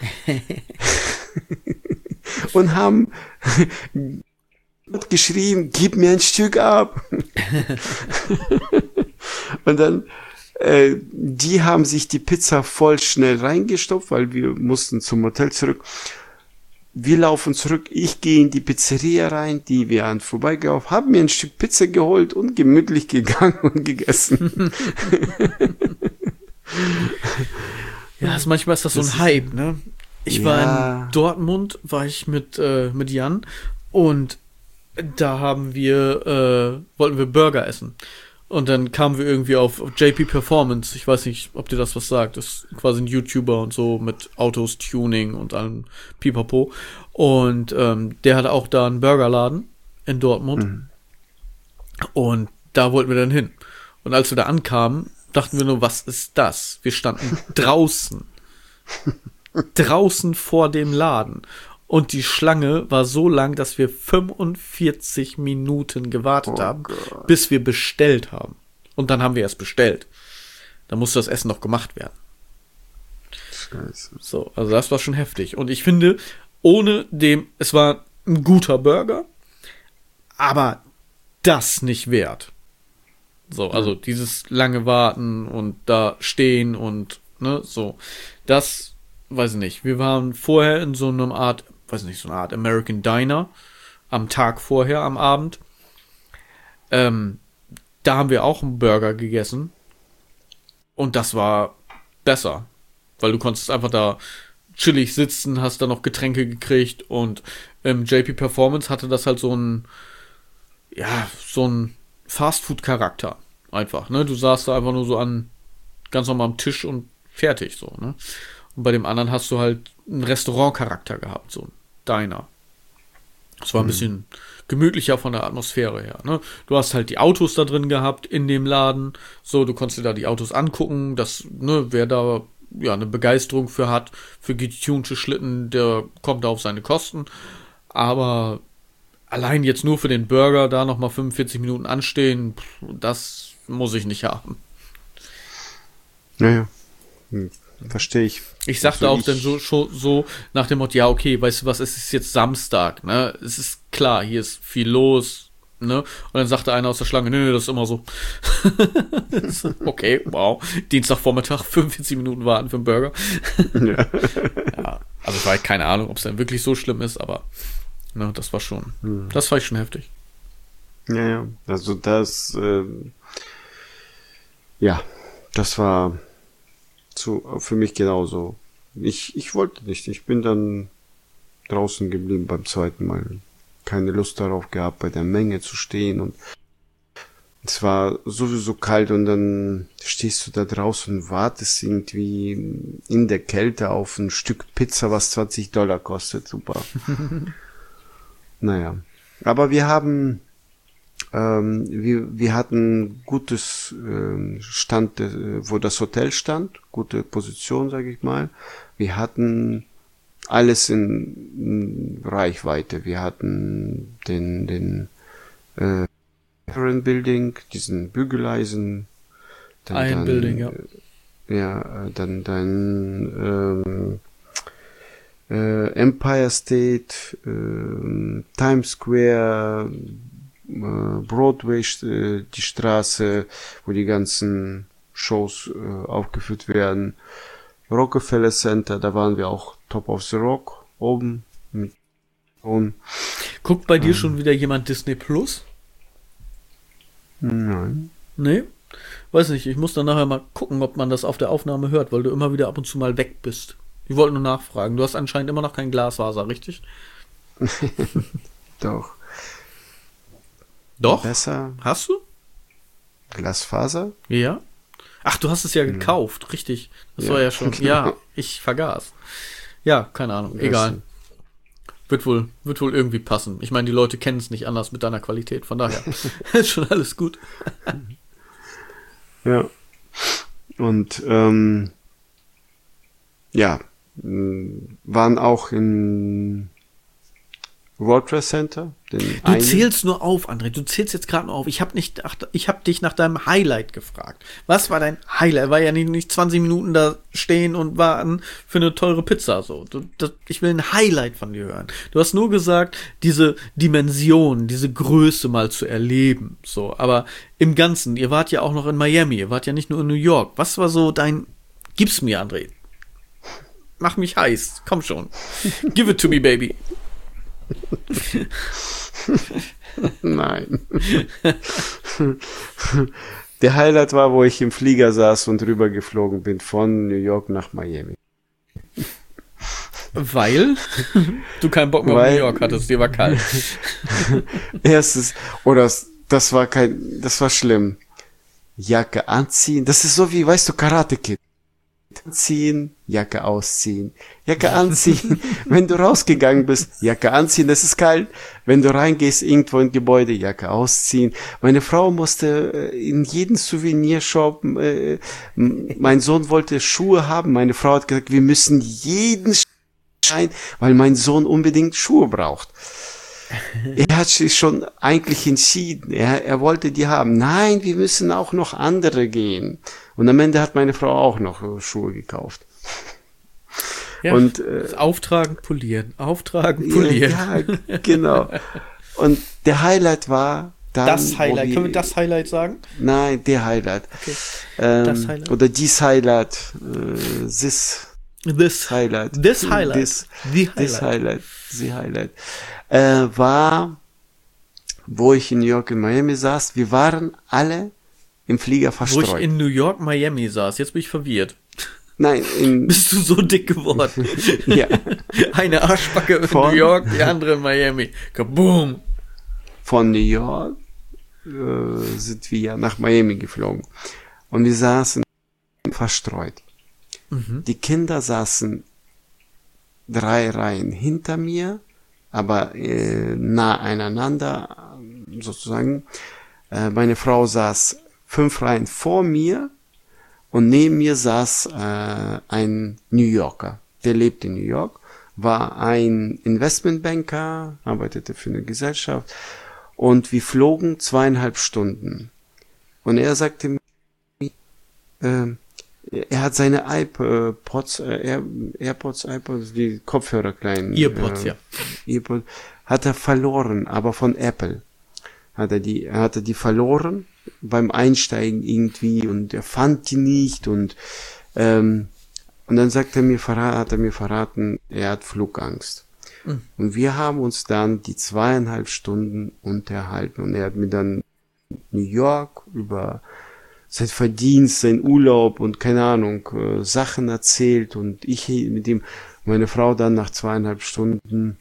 Und haben geschrien, gib mir ein Stück ab. Und dann, äh, die haben sich die Pizza voll schnell reingestopft, weil wir mussten zum Hotel zurück. Wir laufen zurück, ich gehe in die Pizzeria rein, die wir an vorbeigelaufen, haben mir ein Stück Pizza geholt und gemütlich gegangen und gegessen. Ja, also manchmal ist das so ein das Hype, ne? Ich ja. war in Dortmund, war ich mit, äh, mit Jan und da haben wir, äh, wollten wir Burger essen. Und dann kamen wir irgendwie auf J P Performance. Ich weiß nicht, ob dir das was sagt. Das ist quasi ein YouTuber und so mit Autos, Tuning und allem Pipapo. Und ähm, der hatte auch da einen Burgerladen in Dortmund. Mhm. Und da wollten wir dann hin. Und als wir da ankamen, dachten wir nur, was ist das? Wir standen draußen. draußen vor dem Laden. Und die Schlange war so lang, dass wir fünfundvierzig Minuten gewartet oh haben, Gott. bis wir bestellt haben. Und dann haben wir erst bestellt. Da musste das Essen noch gemacht werden. Scheiße. So, also das war schon heftig. Und ich finde, ohne dem, es war ein guter Burger, aber das nicht wert. So, also ja. dieses lange Warten und da stehen und, ne, so. Das, weiß ich nicht. Wir waren vorher in so einer Art, weiß nicht, so eine Art American Diner am Tag vorher, am Abend. Ähm, da haben wir auch einen Burger gegessen. Und das war besser. Weil du konntest einfach da chillig sitzen, hast da noch Getränke gekriegt und ähm, J P Performance hatte das halt so ein, ja, so ein Fastfood-Charakter. Einfach, ne? Du saßt da einfach nur so an, ganz normal am Tisch und fertig, so, ne? Und bei dem anderen hast du halt einen Restaurant-Charakter gehabt, so ein Diner. Das war ein mhm. bisschen gemütlicher von der Atmosphäre her, ne? Du hast halt die Autos da drin gehabt in dem Laden, so, du konntest dir da die Autos angucken, das, ne, wer da ja eine Begeisterung für hat, für getunte Schlitten, der kommt da auf seine Kosten. Aber allein jetzt nur für den Burger da nochmal fünfundvierzig Minuten anstehen, das muss ich nicht haben. Naja, hm. Verstehe ich. Ich sagte also auch ich dann so, so, so nach dem Motto, ja, okay, weißt du was, es ist jetzt Samstag, ne? Es ist klar, hier ist viel los, ne? Und dann sagte einer aus der Schlange, nee, nee, das ist immer so. Okay, wow. Dienstagvormittag, fünfundvierzig Minuten warten für einen Burger. Ja. Ja, also ich weiß keine Ahnung, ob es dann wirklich so schlimm ist, aber ne, das war schon, hm. das war ich schon heftig. Ja, ja, also das, äh, ja, das war zu, für mich genauso. Ich, ich wollte nicht. Ich bin dann draußen geblieben beim zweiten Mal. Keine Lust darauf gehabt, bei der Menge zu stehen und es war sowieso kalt und dann stehst du da draußen und wartest irgendwie in der Kälte auf ein Stück Pizza, was zwanzig Dollar kostet. Super. Naja. Aber wir haben Ähm, wir, wir hatten gutes äh, Stand, äh, wo das Hotel stand, gute Position, sage ich mal. Wir hatten alles in, in Reichweite. Wir hatten den den äh, Building, diesen Bügeleisen, dann, Ein dann, Building, ja. Ja, dann dann ähm, äh, Empire State, äh, Times Square, Broadway, die Straße, wo die ganzen Shows äh, aufgeführt werden. Rockefeller Center, da waren wir auch Top of the Rock oben. Mit und, Guckt bei dir ähm, schon wieder jemand Disney Plus? Nein. Nee? Weiß nicht, ich muss dann nachher mal gucken, ob man das auf der Aufnahme hört, weil du immer wieder ab und zu mal weg bist. Ich wollte nur nachfragen. Du hast anscheinend immer noch kein Glasfaser, richtig? Doch. Doch? Besser. Hast du? Glasfaser? Ja. Ach, du hast es ja gekauft, richtig. Das Ja, war ja schon. genau. Ja, ich vergaß. Ja, keine Ahnung, egal. Wird wohl, wird wohl irgendwie passen. Ich meine, die Leute kennen es nicht anders mit deiner Qualität, von daher ist schon alles gut. Ja. Und ähm, ja, mh, waren auch in World Trade Center. Den Du einen. zählst nur auf, André. Du zählst jetzt gerade nur auf. Ich habe nicht, ach, ich habe dich nach deinem Highlight gefragt. Was war dein Highlight? War ja nicht, nicht zwanzig Minuten da stehen und warten für eine teure Pizza. So, du, das, ich will ein Highlight von dir hören. Du hast nur gesagt, diese Dimension, diese Größe mal zu erleben. So, aber im Ganzen. Ihr wart ja auch noch in Miami. Ihr wart ja nicht nur in New York. Was war so dein? Gib's mir, André. Mach mich heiß. Komm schon. Give it to me, baby. Nein. Der Highlight war, wo ich im Flieger saß und rüber geflogen bin von New York nach Miami. Weil du keinen Bock mehr Weil, auf New York hattest, dir war kalt. Erstes, oder das war kein, das war schlimm. Jacke anziehen, das ist so wie, weißt du, Karate Kid. Anziehen, Jacke ausziehen, Jacke anziehen. Wenn du rausgegangen bist, Jacke anziehen, das ist kalt. Wenn du reingehst irgendwo in Gebäude, Jacke ausziehen. Meine Frau musste in jeden Souvenirshop, äh, mein Sohn wollte Schuhe haben. Meine Frau hat gesagt, wir müssen jeden Schein, weil mein Sohn unbedingt Schuhe braucht. Er hat sich schon eigentlich entschieden. Er, er wollte die haben. Nein, wir müssen auch noch andere gehen. Und am Ende hat meine Frau auch noch Schuhe gekauft. Ja, und äh, auftragen, polieren, auftragen, polieren. Ja, ja, genau. Und der Highlight war dann, das Highlight. wir, Können wir das Highlight sagen? Nein, der Highlight. Okay. Ähm, das Highlight. Oder dies Highlight. Äh, this This Highlight. This Highlight. This, The Highlight. This Highlight. The Highlight. Äh, war, wo ich in New York in Miami saß. Wir waren alle im Flieger verstreut. Wo ich in New York, Miami saß. Jetzt bin ich verwirrt. Nein, in, Bist du so dick geworden? ja. Eine Arschbacke in Von- New York, die andere in Miami. Kaboom! Von New York äh, sind wir ja nach Miami geflogen. Und wir saßen verstreut. Mhm. Die Kinder saßen drei Reihen hinter mir, aber äh, nah aneinander sozusagen. Äh, meine Frau saß fünf Reihen vor mir und neben mir saß äh, ein New Yorker. Der lebt in New York, war ein Investmentbanker, arbeitete für eine Gesellschaft und wir flogen zweieinhalb Stunden. Und er sagte mir, äh, er hat seine iPods, äh, Air, AirPods, iPods, die Kopfhörer kleinen. Earpods, äh, ja. Earpods, hat er verloren, aber von Apple. Hat er die, er hatte die verloren beim Einsteigen irgendwie und er fand die nicht und, ähm, und dann sagt er mir, verra- hat er mir verraten, er hat Flugangst. Mhm. Und wir haben uns dann die zweieinhalb Stunden unterhalten und er hat mir dann New York über sein Verdienst, sein Urlaub und keine Ahnung, äh, Sachen erzählt und ich mit ihm, meine Frau dann nach zweieinhalb Stunden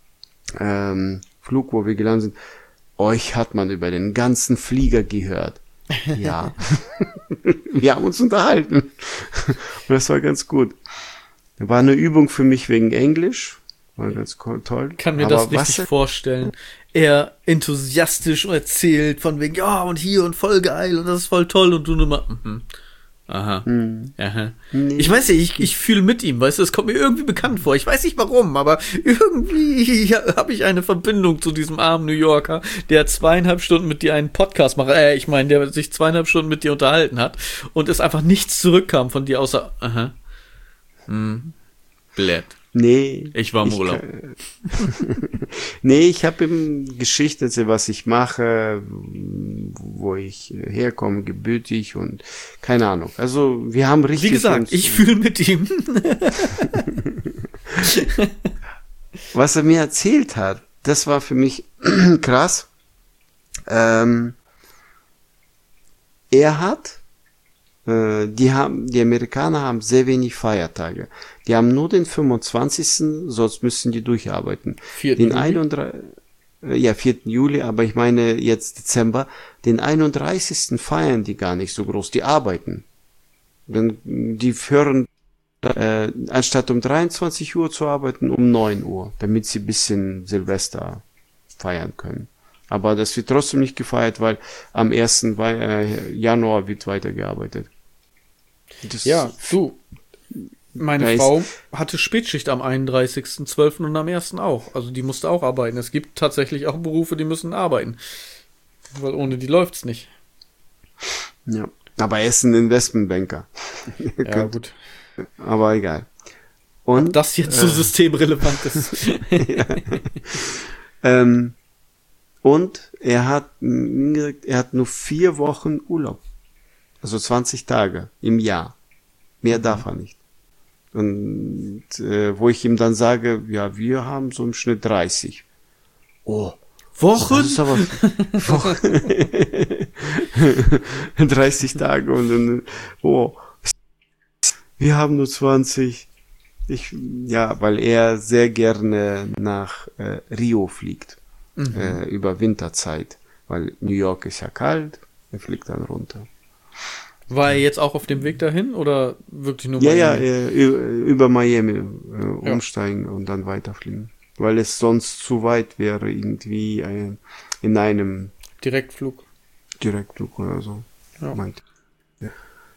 ähm, Flug, wo wir gelandet sind, euch hat man über den ganzen Flieger gehört. Ja. Wir haben uns unterhalten. Und das war ganz gut. War eine Übung für mich wegen Englisch. War ganz co- toll. Kann mir Aber das richtig was- vorstellen. Er enthusiastisch erzählt von wegen, ja, und hier und voll geil und das ist voll toll und du nur mal, mhm. Aha. Hm. Aha. Nee. Ich weiß nicht, ich, ich fühle mit ihm, weißt du, es kommt mir irgendwie bekannt vor. Ich weiß nicht warum, aber irgendwie habe ich eine Verbindung zu diesem armen New Yorker, der zweieinhalb Stunden mit dir einen Podcast macht. Äh, ich meine, der sich zweieinhalb Stunden mit dir unterhalten hat und es einfach nichts zurückkam von dir, außer, aha. Hm. Blöd. Nee. Ich war im ich Urlaub. kann- Nee, ich habe ihm Geschichte erzählt, was ich mache, wo ich herkomme, gebürtig und keine Ahnung. Also wir haben richtig Wie gesagt, uns, ich fühle mit ihm. was er mir erzählt hat, das war für mich krass. Ähm, er hat, äh, die haben, die Amerikaner haben sehr wenig Feiertage. Die haben nur den fünfundzwanzigsten, sonst müssen die durcharbeiten. vierten Den Juli. einunddreißigsten, äh, ja, vierten Juli, aber ich meine jetzt Dezember, den einunddreißigsten feiern die gar nicht so groß, die arbeiten. Dann, die hören, äh, anstatt um dreiundzwanzig Uhr zu arbeiten, um neun Uhr, damit sie ein bisschen Silvester feiern können. Aber das wird trotzdem nicht gefeiert, weil am ersten Wei- äh, Januar wird weitergearbeitet. Das, Ja, du. Meine Da ist- Frau hatte Spätschicht am einunddreißigsten zwölften und am ersten auch. Also die musste auch arbeiten. Es gibt tatsächlich auch Berufe, die müssen arbeiten. Weil ohne die läuft's nicht. Ja. Aber er ist ein Investmentbanker. Ja, gut. Aber egal. Und Das jetzt so systemrelevant ist. Ähm, und er hat, mm, gesagt, er hat nur vier Wochen Urlaub. Also zwanzig Tage im Jahr. Mehr darf er nicht. Und äh, wo ich ihm dann sage, ja, wir haben so im Schnitt dreißig. Oh, Wochen? das ist aber Wochen. dreißig Tage und dann, oh, wir haben nur zwanzig. Ich, ja, weil er sehr gerne nach äh, Rio fliegt. Mhm. Äh, über Winterzeit. Weil New York ist ja kalt. Er fliegt dann runter. War er jetzt auch auf dem Weg dahin oder wirklich nur Ja, ja, Miami? äh, ü- über Miami äh, umsteigen und dann weiterfliegen. Weil es sonst zu weit wäre, irgendwie äh, in einem Direktflug. Direktflug oder so. Ja. Meint. Ja.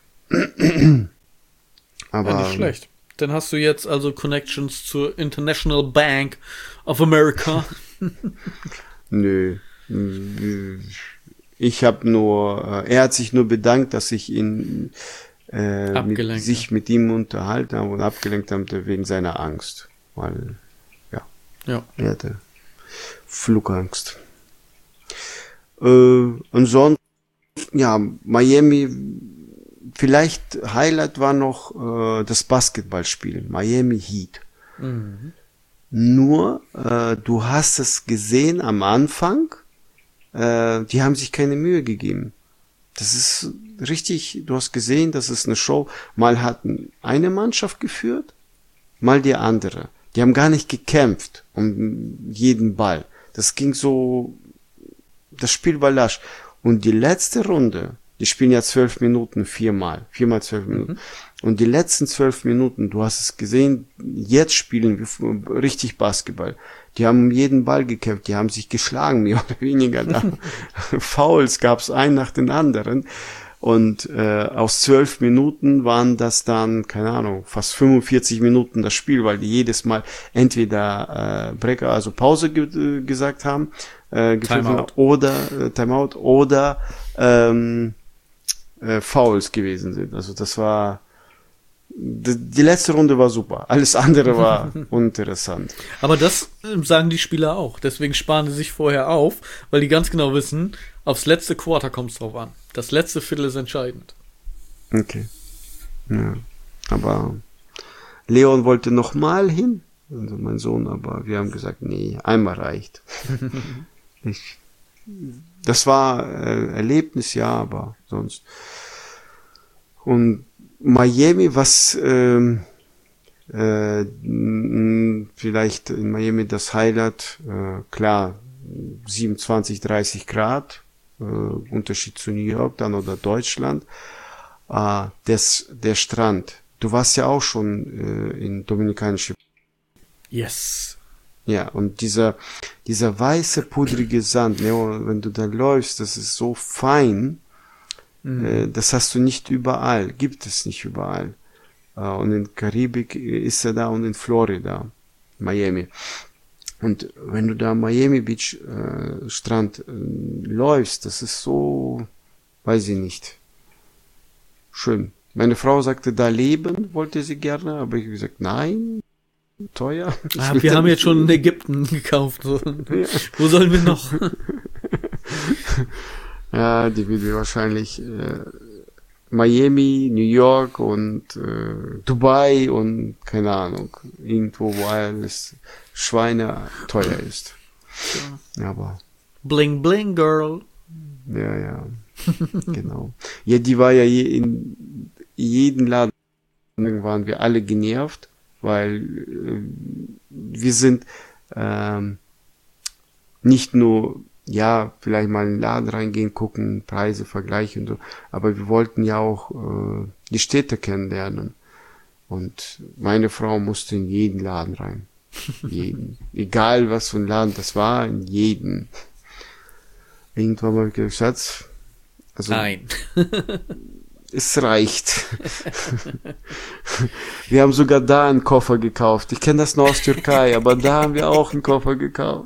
Aber Aber nicht schlecht. Dann hast du jetzt also Connections zur International Bank of America. nö. Ich habe nur, äh, er hat sich nur bedankt, dass ich ihn äh, mit, Abgelenkt, sich mit ihm unterhalten habe und abgelenkt habe wegen seiner Angst. Weil, ja, Ja. er hatte Flugangst. Äh, ansonsten, ja, Miami, vielleicht Highlight war noch äh, das Basketballspiel, Miami Heat. Mhm. Nur, äh, du hast es gesehen am Anfang, äh, die haben sich keine Mühe gegeben. Das ist richtig, du hast gesehen, das ist eine Show. Mal hat eine Mannschaft geführt, mal die andere. Die haben gar nicht gekämpft um jeden Ball. Das ging so, das Spiel war lasch. Und die letzte Runde, die spielen ja zwölf Minuten viermal, viermal zwölf Minuten. Und die letzten zwölf Minuten, du hast es gesehen, jetzt spielen wir richtig Basketball. Die haben um jeden Ball gekämpft, die haben sich geschlagen, mehr oder weniger. Da. Fouls gab es einen nach den anderen. Und äh, aus zwölf Minuten waren das dann, keine Ahnung, fast fünfundvierzig Minuten das Spiel, weil die jedes Mal entweder äh, Breaker, also Pause ge äh, gesagt haben, äh, Timeout. oder äh, Timeout oder ähm, äh, Fouls gewesen sind. Also das war die, die letzte Runde war super. Alles andere war uninteressant. Aber das äh, sagen die Spieler auch. Deswegen sparen sie sich vorher auf, weil die ganz genau wissen, aufs letzte Quarter kommt es drauf an. Das letzte Viertel ist entscheidend. Okay. Ja. Aber Leon wollte noch mal hin, also mein Sohn, aber wir haben gesagt, nee, einmal reicht. ich, das war äh, Erlebnis, ja, aber sonst. Und Miami, was ähm, äh, m- vielleicht in Miami das Highlight, äh, klar, siebenundzwanzig, dreißig Grad, äh, Unterschied zu New York dann oder Deutschland. Äh, des, der Strand. Du warst ja auch schon äh, in Dominikanische. Yes. Ja, und dieser, dieser weiße, pudrige Sand, ne, wenn du da läufst, das ist so fein. Äh, das hast du nicht überall, gibt es nicht überall. Äh, und in Karibik ist er da und in Florida, Miami. Und wenn du da am Miami Beach äh, Strand äh, läufst, das ist so, weiß ich nicht, schön. Meine Frau sagte, da leben wollte sie gerne, aber ich habe gesagt, nein, teuer. Ah, wir haben jetzt schon in Ägypten gekauft. So. Ja. Wo sollen wir noch? Ja, die wird wahrscheinlich äh, Miami, New York und äh, Dubai und keine Ahnung, irgendwo, wo alles Schweine teuer ist. Ja. Aber Bling Bling Girl. Ja, ja, genau. Ja, die war ja je in jeden Laden, waren wir alle genervt, weil äh, wir sind ähm, nicht nur ja, vielleicht mal in den Laden reingehen, gucken, Preise vergleichen und so. Aber wir wollten ja auch äh, die Städte kennenlernen. Und meine Frau musste in jeden Laden rein. Jeden. Egal was für ein Laden das war, in jeden. Irgendwann mal gesagt, Schatz, also nein. Es reicht. Wir haben sogar da einen Koffer gekauft. Ich kenne das noch aus Türkei, aber da haben wir auch einen Koffer gekauft.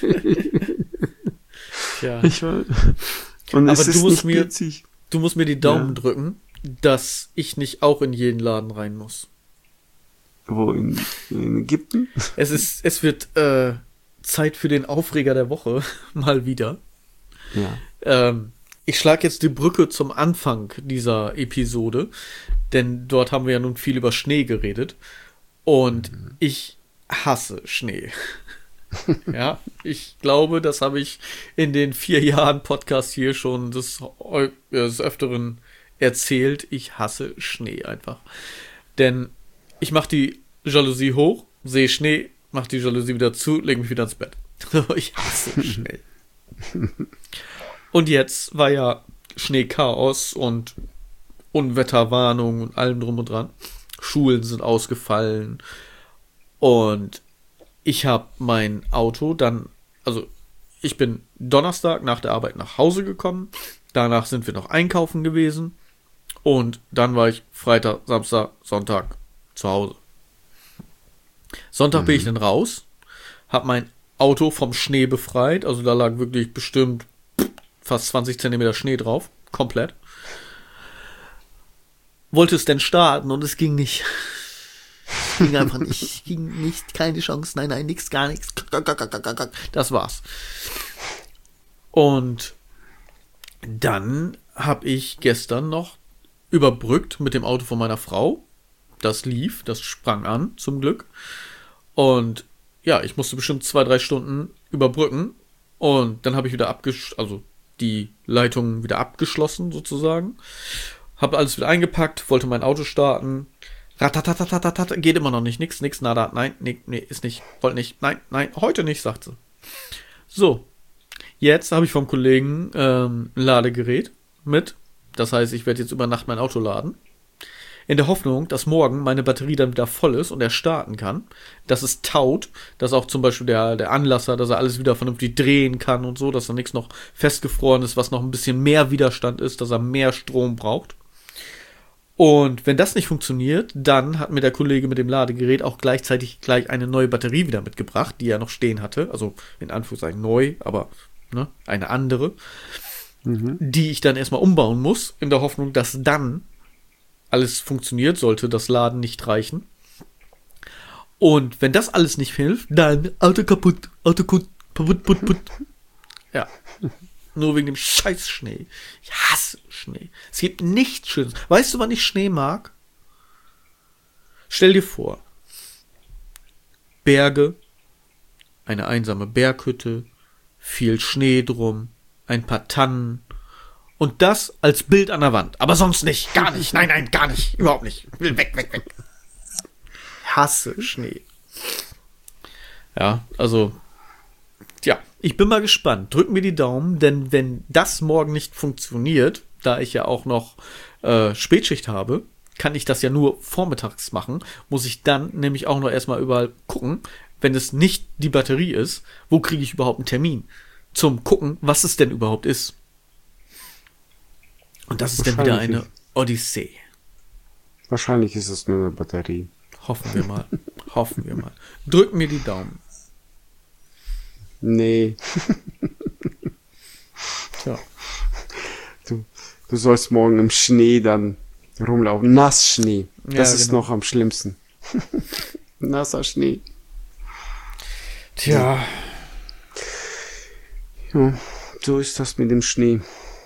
Ja. Ich war, und aber es du ist musst nicht mir, witzig. du musst mir die Daumen Ja. drücken, dass ich nicht auch in jeden Laden rein muss. Wo, in, in Ägypten? Es ist, es wird äh, Zeit für den Aufreger der Woche, mal wieder. Ja. Ähm, ich schlage jetzt die Brücke zum Anfang dieser Episode, denn dort haben wir ja nun viel über Schnee geredet. Und mhm. ich hasse Schnee. Ja, ich glaube, das habe ich in den vier Jahren Podcast hier schon des, des Öfteren erzählt. Ich hasse Schnee einfach. Denn ich mache die Jalousie hoch, sehe Schnee, mache die Jalousie wieder zu, lege mich wieder ins Bett. Ich hasse Schnee. Und jetzt war ja Schneechaos und Unwetterwarnung und allem drum und dran. Schulen sind ausgefallen. Und ich habe mein Auto dann, also ich bin Donnerstag nach der Arbeit nach Hause gekommen. Danach sind wir noch einkaufen gewesen. Und dann war ich Freitag, Samstag, Sonntag zu Hause. Sonntag mhm. bin ich dann raus, habe mein Auto vom Schnee befreit. Also da lag wirklich bestimmt fast zwanzig Zentimeter Schnee drauf. Komplett. Wollte es denn starten und es ging nicht. Ging einfach nicht. Ging nicht. Keine Chance. Nein, nein, nix, gar nichts. Das war's. Und dann habe ich gestern noch überbrückt mit dem Auto von meiner Frau. Das lief, das sprang an, zum Glück. Und ja, ich musste bestimmt zwei, drei Stunden überbrücken. Und dann habe ich wieder abgesch... also die Leitung wieder abgeschlossen, sozusagen. Habe alles wieder eingepackt, wollte mein Auto starten. Ratatatatatatat, geht immer noch nicht. Nix, nix, nada. Nein, nee, nee, ist nicht. Wollte nicht. Nein, nein, heute nicht, sagt sie. So. Jetzt habe ich vom Kollegen ähm, ein Ladegerät mit. Das heißt, ich werde jetzt über Nacht mein Auto laden. In der Hoffnung, dass morgen meine Batterie dann wieder voll ist und er starten kann. Dass es taut. Dass auch zum Beispiel der, der Anlasser, dass er alles wieder vernünftig drehen kann und so. Dass da nichts noch festgefroren ist, was noch ein bisschen mehr Widerstand ist. Dass er mehr Strom braucht. Und wenn das nicht funktioniert, dann hat mir der Kollege mit dem Ladegerät auch gleichzeitig gleich eine neue Batterie wieder mitgebracht, die er noch stehen hatte. Also in Anführungszeichen neu, aber ne, eine andere. Mhm. Die ich dann erstmal umbauen muss, in der Hoffnung, dass dann alles funktioniert, sollte das Laden nicht reichen. Und wenn das alles nicht hilft, dann Auto kaputt, Auto kaputt, kaputt, kaputt. Ja. Nur wegen dem scheiß Schnee. Ich hasse Schnee. Es gibt nichts Schönes. Weißt du, wann ich Schnee mag? Stell dir vor. Berge, eine einsame Berghütte, viel Schnee drum, ein paar Tannen und das als Bild an der Wand. Aber sonst nicht. Gar nicht. Nein, nein, gar nicht. Überhaupt nicht. Ich will weg, weg, weg. Ich hasse Schnee. Ja, also ja, ich bin mal gespannt. Drück mir die Daumen, denn wenn das morgen nicht funktioniert, da ich ja auch noch äh, Spätschicht habe, kann ich das ja nur vormittags machen, muss ich dann nämlich auch noch erstmal überall gucken, wenn es nicht die Batterie ist, wo kriege ich überhaupt einen Termin zum Gucken, was es denn überhaupt ist. Und das ist dann wieder eine Odyssee. Wahrscheinlich ist es nur eine Batterie. Hoffen wir mal. Hoffen wir mal. Drück mir die Daumen. Nee. Tja. Du, du sollst morgen im Schnee dann rumlaufen. Nassschnee. Das ja, ist genau. noch am schlimmsten. Nasser Schnee. Tja. Ja, so ist das mit dem Schnee.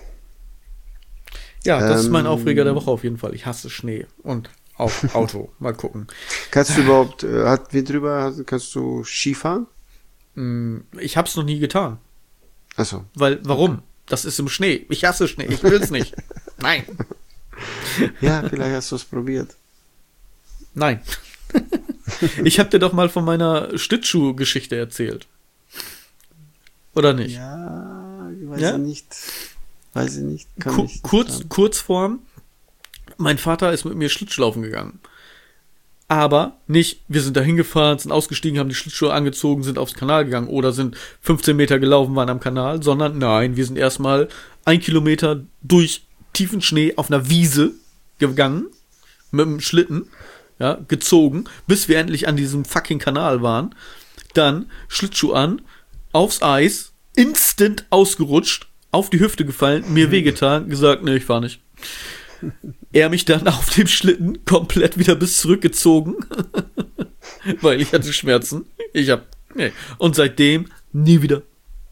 Ja, das ähm, ist mein Ähm, Aufreger der Woche auf jeden Fall. Ich hasse Schnee und auch Auto. Mal gucken. Kannst du überhaupt, äh, hat wir drüber, kannst du Skifahren? Ich hab's noch nie getan. Ach so. Weil, warum? Das ist im Schnee. Ich hasse Schnee. Ich will's nicht. Nein. Ja, vielleicht hast du es probiert. Nein. Ich hab dir doch mal von meiner Schlittschuh-Geschichte erzählt. Oder nicht? Ja, ich weiß Ja? nicht. Weiß ich nicht. Kann Ku- ich kurz, nicht Kurzform. Mein Vater ist mit mir Schlittschuhlaufen gegangen. Aber nicht, wir sind da hingefahren, sind ausgestiegen, haben die Schlittschuhe angezogen, sind aufs Kanal gegangen oder sind fünfzehn Meter gelaufen, waren am Kanal, sondern nein, wir sind erstmal ein Kilometer durch tiefen Schnee auf einer Wiese gegangen, mit dem Schlitten, ja, gezogen, bis wir endlich an diesem fucking Kanal waren. Dann Schlittschuh an, aufs Eis, instant ausgerutscht, auf die Hüfte gefallen, mir wehgetan, gesagt, nee, ich fahr nicht. Er mich dann auf dem Schlitten komplett wieder bis zurückgezogen, weil ich hatte Schmerzen. Ich hab, nee. Und seitdem nie wieder.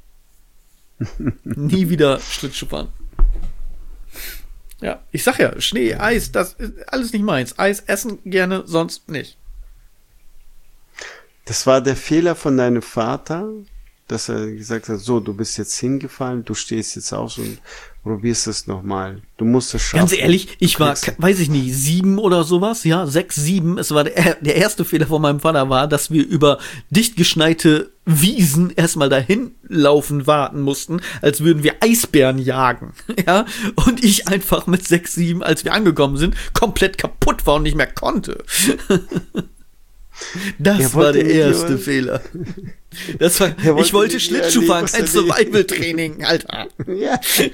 Nie wieder Schlittschuh fahren. Ja, ich sag ja, Schnee, Eis, das ist alles nicht meins. Eis essen gerne, sonst nicht. Das war der Fehler von deinem Vater, dass er gesagt hat, so, du bist jetzt hingefallen, du stehst jetzt auf und probierst es nochmal. Du musst es schaffen. Ganz ehrlich, ich war, weiß ich nicht, sieben oder sowas, ja, sechs, sieben. Es war der, der erste Fehler von meinem Vater war, dass wir über dicht geschneite Wiesen erstmal dahin laufen warten mussten, als würden wir Eisbären jagen, ja. Und ich einfach mit sechs, sieben, als wir angekommen sind, komplett kaputt war und nicht mehr konnte. Das war der erste Fehler. Das war, wollte ich wollte Schlittschuh fahren, kein Survival-Training, Alter. Ja.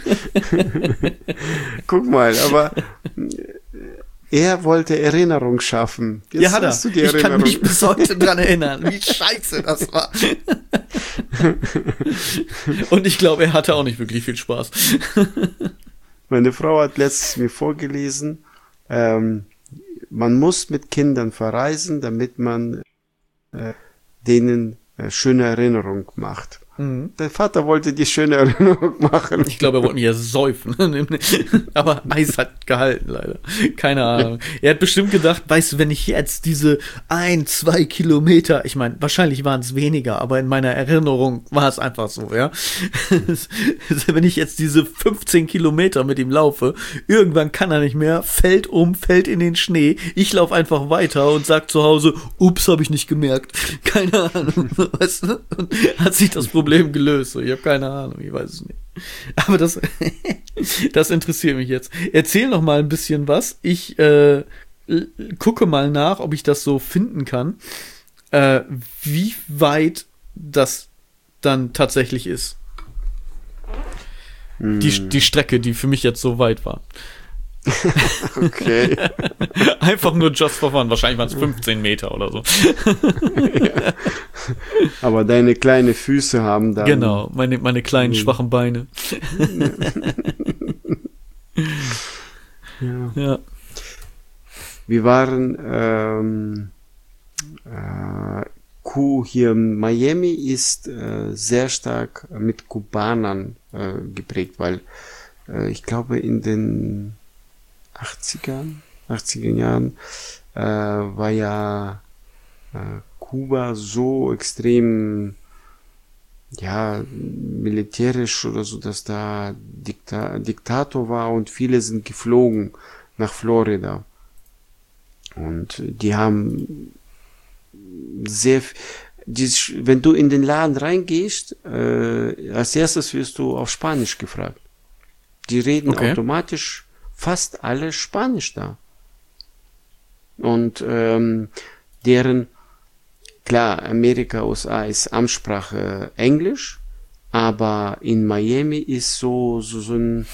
Guck mal, aber er wollte Erinnerung schaffen. Jetzt ja, hat er. hast du die ich Erinnerung. kann mich bis heute dran erinnern, wie scheiße das war. Und ich glaube, er hatte auch nicht wirklich viel Spaß. Meine Frau hat letztens mir vorgelesen, ähm, man muss mit Kindern verreisen, damit man äh, denen äh, schöne Erinnerung macht. Mhm. Der Vater wollte die schöne Erinnerung machen. Ich glaube, er wollte mich ja säufen. Aber Eis hat gehalten, leider. Keine Ahnung. Er hat bestimmt gedacht, weißt du, wenn ich jetzt diese ein, zwei Kilometer, ich meine, wahrscheinlich waren es weniger, aber in meiner Erinnerung war es einfach so, ja. Wenn ich jetzt diese fünfzehn Kilometer mit ihm laufe, irgendwann kann er nicht mehr, fällt um, fällt in den Schnee. Ich laufe einfach weiter und sag zu Hause, ups, habe ich nicht gemerkt. Keine Ahnung. Weißt du? Und hat sich das Problem gelöst. So, ich habe keine Ahnung, ich weiß es nicht. Aber das, das interessiert mich jetzt. Erzähl noch mal ein bisschen was. Ich äh, gucke mal nach, ob ich das so finden kann, äh, wie weit das dann tatsächlich ist. Hm. Die, die Strecke, die für mich jetzt so weit war. Okay. Einfach nur just for fun. Wahrscheinlich waren es fünfzehn Meter oder so. Ja. Aber deine kleinen Füße haben da. Genau, meine, meine kleinen, mhm. schwachen Beine. Ja. Ja. Wir waren ähm, äh, Q hier in Miami ist äh, sehr stark mit Kubanern äh, geprägt, weil äh, ich glaube in den achtzigern, achtziger Jahren äh, war ja äh, Kuba so extrem ja militärisch oder so, dass da Dikta- Diktator war und viele sind geflogen nach Florida und die haben sehr die, wenn du in den Laden reingehst, äh, als erstes wirst du auf Spanisch gefragt. Die reden okay. automatisch fast alle Spanisch da. Und ähm, deren, klar, Amerika, U S A ist Amtssprache Englisch, aber in Miami ist so, so, so ein,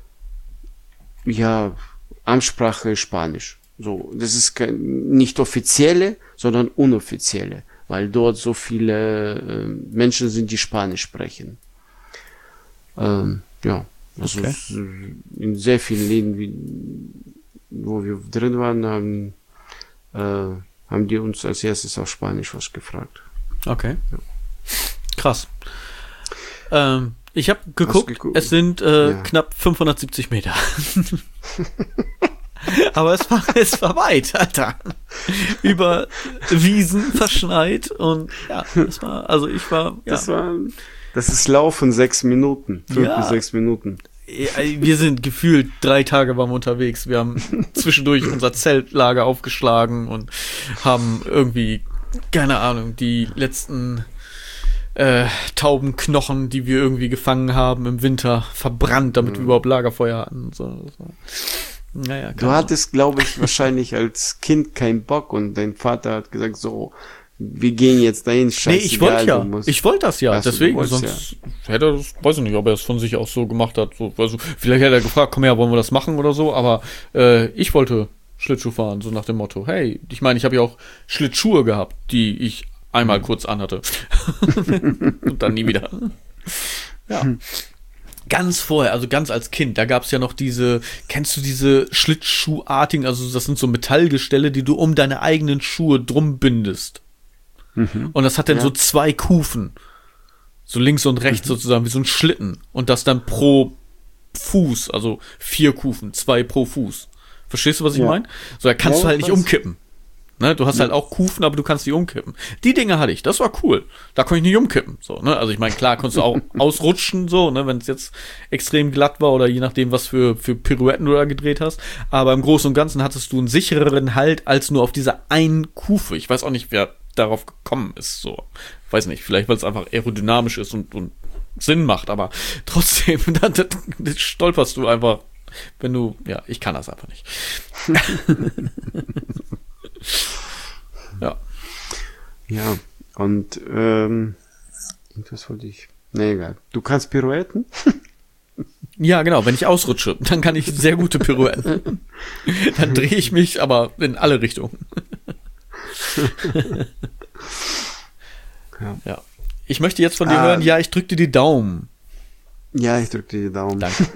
ja, Amtssprache Spanisch. So, das ist kein, nicht offizielle, sondern unoffizielle, weil dort so viele äh, Menschen sind, die Spanisch sprechen. Ähm, ja. Also okay. in sehr vielen Läden, wie, wo wir drin waren, haben äh, haben die uns als erstes auf Spanisch was gefragt. Okay. Ja. Krass. Ähm, ich habe geguckt, geguckt, es sind äh, ja. knapp fünfhundertsiebzig Meter. Aber es war, es war weit, Alter. Über Wiesen verschneit und ja, das war, also ich war, ja. Das war, das ist Laufen sechs Minuten, fünf ja. bis sechs Minuten. Wir sind gefühlt drei Tage waren wir unterwegs. Wir haben zwischendurch unser Zeltlager aufgeschlagen und haben irgendwie, keine Ahnung, die letzten äh, Taubenknochen, die wir irgendwie gefangen haben im Winter, verbrannt, damit mhm. wir überhaupt Lagerfeuer hatten. So, so. Naja, du hattest, glaube ich, wahrscheinlich als Kind keinen Bock und dein Vater hat gesagt, so, wir gehen jetzt dahin, scheißegal. Nee, ich wollte ja, ich wollte das ja, Ach, deswegen, sonst ja. hätte er das, weiß ich nicht, ob er es von sich auch so gemacht hat, so, also, vielleicht hätte er gefragt, komm her, wollen wir das machen oder so, aber äh, ich wollte Schlittschuh fahren, so nach dem Motto, hey, ich meine, ich habe ja auch Schlittschuhe gehabt, die ich einmal kurz anhatte und dann nie wieder. Ja. Ganz vorher, also ganz als Kind, da gab's ja noch diese, kennst du diese Schlittschuhartigen, also das sind so Metallgestelle, die du um deine eigenen Schuhe drum bindest. Mhm. Und das hat dann ja. so zwei Kufen, so links und rechts mhm. sozusagen, wie so ein Schlitten. Und das dann pro Fuß, also vier Kufen, zwei pro Fuß. Verstehst du, was ich ja. meine? So, da kannst ja, du halt nicht umkippen. Ne, du hast ja. halt auch Kufen, aber du kannst die umkippen. Die Dinge hatte ich, das war cool. Da konnte ich nicht umkippen. So, ne? Also ich meine, klar konntest du auch ausrutschen, so, ne, wenn es jetzt extrem glatt war oder je nachdem, was für, für Pirouetten du da gedreht hast. Aber im Großen und Ganzen hattest du einen sichereren Halt als nur auf dieser einen Kufe. Ich weiß auch nicht, wer darauf gekommen ist. So, weiß nicht, vielleicht weil es einfach aerodynamisch ist und, und Sinn macht, aber trotzdem, dann, dann, dann stolperst du einfach, wenn du, ja, ich kann das einfach nicht. Ja. Ja, und ähm, was wollte ich? Nee, egal. Du kannst Pirouetten? Ja, genau. Wenn ich ausrutsche, dann kann ich sehr gute Pirouetten. Dann drehe ich mich aber in alle Richtungen. Ja. Ja. Ich möchte jetzt von dir ah, hören, ja, ich drück dir die Daumen. Ja, ich drück dir die Daumen. Danke.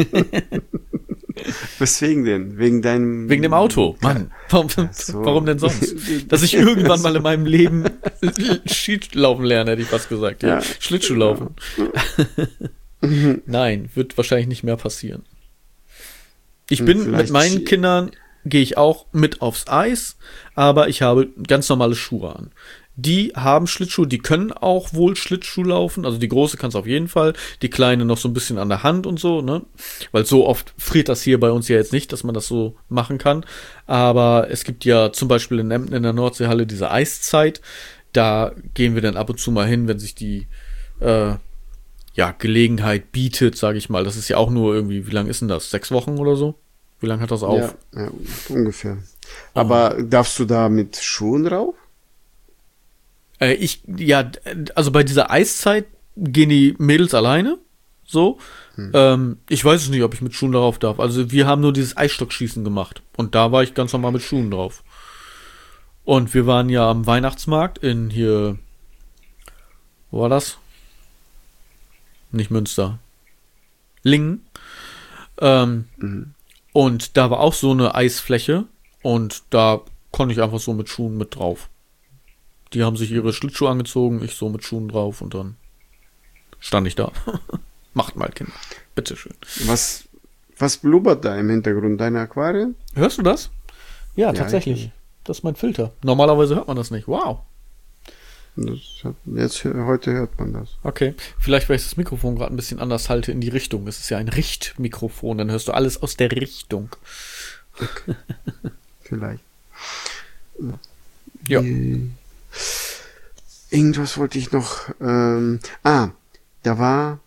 Weswegen denn? Wegen deinem... Wegen dem Auto, Mann. Warum, so. warum denn sonst? Dass ich irgendwann mal in meinem Leben Skilaufen lerne, hätte ich fast gesagt. Ja. Schlittschuhlaufen. Ja. Nein, wird wahrscheinlich nicht mehr passieren. Ich bin Vielleicht mit meinen Kindern, gehe ich auch mit aufs Eis, aber ich habe ganz normale Schuhe an. Die haben Schlittschuhe, die können auch wohl Schlittschuh laufen. Also die große kann es auf jeden Fall. Die kleine noch so ein bisschen an der Hand und so, ne? Weil so oft friert das hier bei uns ja jetzt nicht, dass man das so machen kann. Aber es gibt ja zum Beispiel in Emden in der Nordseehalle diese Eiszeit. Da gehen wir dann ab und zu mal hin, wenn sich die äh, ja, Gelegenheit bietet, sage ich mal. Das ist ja auch nur irgendwie, wie lang ist denn das? Sechs Wochen oder so? Wie lange hat das auf? Ja, ja ungefähr. Aber oh. darfst du da mit Schuhen rauf? Äh, ich, ja, also bei dieser Eiszeit gehen die Mädels alleine, so. Hm. Ähm, ich weiß es nicht, ob ich mit Schuhen darauf darf. Also wir haben nur dieses Eisstockschießen gemacht. Und da war ich ganz normal mit Schuhen drauf. Und wir waren ja am Weihnachtsmarkt in hier, wo war das? Nicht Münster. Lingen. Ähm, mhm. Und da war auch so eine Eisfläche. Und da konnte ich einfach so mit Schuhen mit drauf. Die haben sich ihre Schlittschuhe angezogen, ich so mit Schuhen drauf und dann stand ich da. Macht mal, Kinder. Bitteschön. Was, was blubbert da im Hintergrund? Deine Aquarien? Hörst du das? Ja, ja tatsächlich. Ich, das ist mein Filter. Normalerweise hört man das nicht. Wow. Das hat, jetzt, heute hört man das. Okay. Vielleicht, weil ich das Mikrofon gerade ein bisschen anders halte in die Richtung. Es ist ja ein Richtmikrofon, dann hörst du alles aus der Richtung. Okay. Vielleicht. Ja. Irgendwas wollte ich noch. Ähm, ah, da war.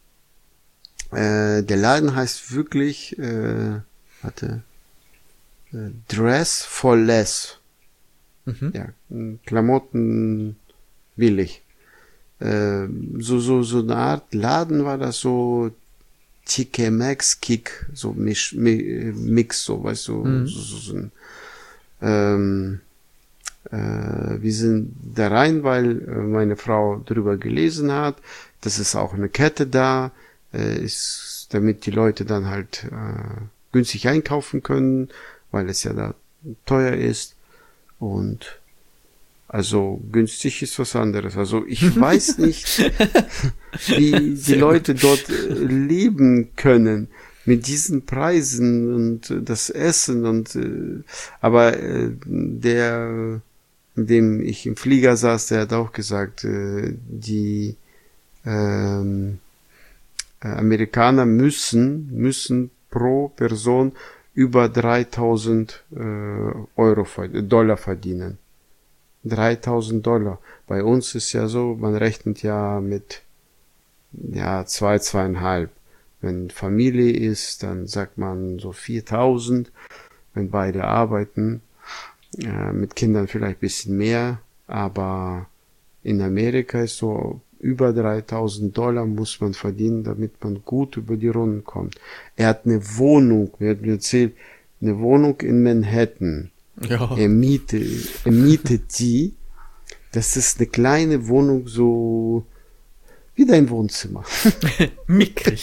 Äh, der Laden heißt wirklich. Äh, warte. Äh, Dress for Less. Mhm. Ja, Klamotten billig. Äh, so so so eine Art Laden war das so. T K Maxx Kick, so Misch, Mix, so weißt du, mhm. so, so, so ein. Ähm, Äh, wir sind da rein, weil äh, meine Frau drüber gelesen hat. Das ist auch eine Kette da, äh, ist, damit die Leute dann halt äh, günstig einkaufen können, weil es ja da teuer ist. Und also günstig ist was anderes. Also ich weiß nicht, wie die Leute dort leben können mit diesen Preisen und das Essen und äh, aber äh, der, in dem ich im Flieger saß, der hat auch gesagt, äh, die ähm, Amerikaner müssen müssen pro Person über dreitausend äh, Euro Dollar verdienen. dreitausend Dollar. Bei uns ist ja so, man rechnet ja mit ja zwei, zweieinhalb. Wenn Familie ist, dann sagt man so viertausend. Wenn beide arbeiten, äh, mit Kindern vielleicht ein bisschen mehr. Aber in Amerika ist so über dreitausend Dollar muss man verdienen, damit man gut über die Runden kommt. Er hat eine Wohnung, er hat mir erzählt, eine Wohnung in Manhattan. Ja. Er mietet, er mietet die. Das ist eine kleine Wohnung, so wie dein Wohnzimmer. Mickrig.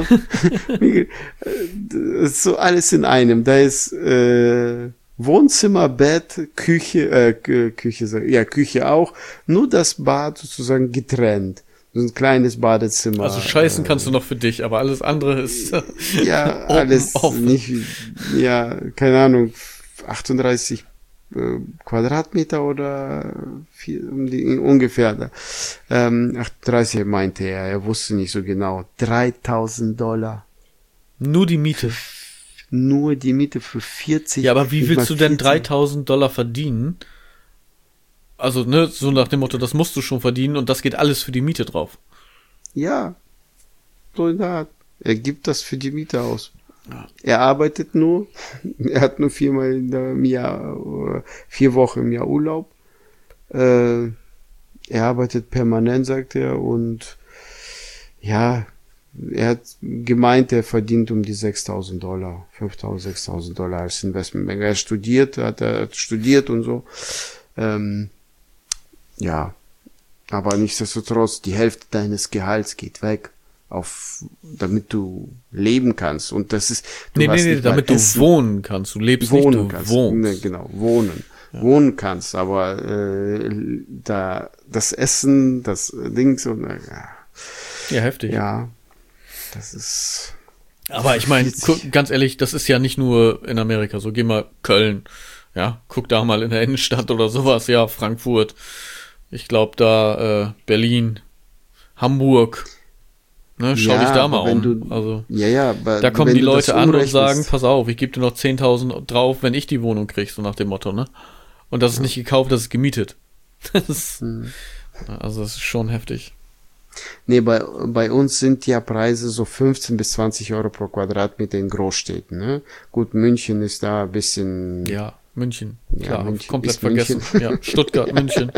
So alles in einem. Da ist äh, Wohnzimmer, Bett, Küche, äh, Küche, ja, Küche auch. Nur das Bad sozusagen getrennt. So ein kleines Badezimmer. Also scheißen kannst du noch für dich, aber alles andere ist äh, ja alles offen. nicht, ja, keine Ahnung, achtunddreißig äh, Quadratmeter oder vier, um die, ungefähr da. Ähm, achtunddreißig meinte er, er wusste nicht so genau. dreitausend Dollar. Nur die Miete. Nur die Miete für vierzig. Ja, aber wie willst du denn vierzig dreitausend Dollar verdienen? Also, ne, so nach dem Motto, das musst du schon verdienen und das geht alles für die Miete drauf. Ja, so in der Art. Er gibt das für die Miete aus. Ja. Er arbeitet nur, er hat nur viermal im Jahr, vier Wochen im Jahr Urlaub. Äh, er arbeitet permanent, sagt er, und ja, er hat gemeint, er verdient um die sechstausend Dollar, fünftausend, sechstausend Dollar als Investment. Wenn er studiert, hat er hat studiert und so. Ähm, ja, aber nichtsdestotrotz, die Hälfte deines Gehalts geht weg, auf, damit du leben kannst. Und das ist, du nee, hast nee, nee, damit du Essen. wohnen kannst. Du lebst wohnen nicht, du kannst. wohnst. Nee, genau, wohnen. Ja. Wohnen kannst, aber äh, da das Essen, das Dings und äh, Ja, heftig. ja, das ist. Aber ich meine, ganz ehrlich, das ist ja nicht nur in Amerika so. Geh mal Köln, ja, guck da mal in der Innenstadt oder sowas, ja, Frankfurt. Ich glaube da äh, Berlin, Hamburg. Ne, schau Ja, dich da mal aber wenn um. du- Also Ja, ja, aber da kommen wenn die du das Leute an und umrechnest- sagen, pass auf, ich gebe dir noch zehntausend drauf, wenn ich die Wohnung krieg, so nach dem Motto, ne? Und das ist nicht gekauft, das ist gemietet. Das ist, Hm. also das ist schon heftig. Nee, bei, bei uns sind ja Preise so fünfzehn bis zwanzig Euro pro Quadratmeter in Großstädten, ne? Gut, München ist da ein bisschen, Ja, München, Ja, klar, hab ich München komplett ist vergessen. München. Ja, Stuttgart, München.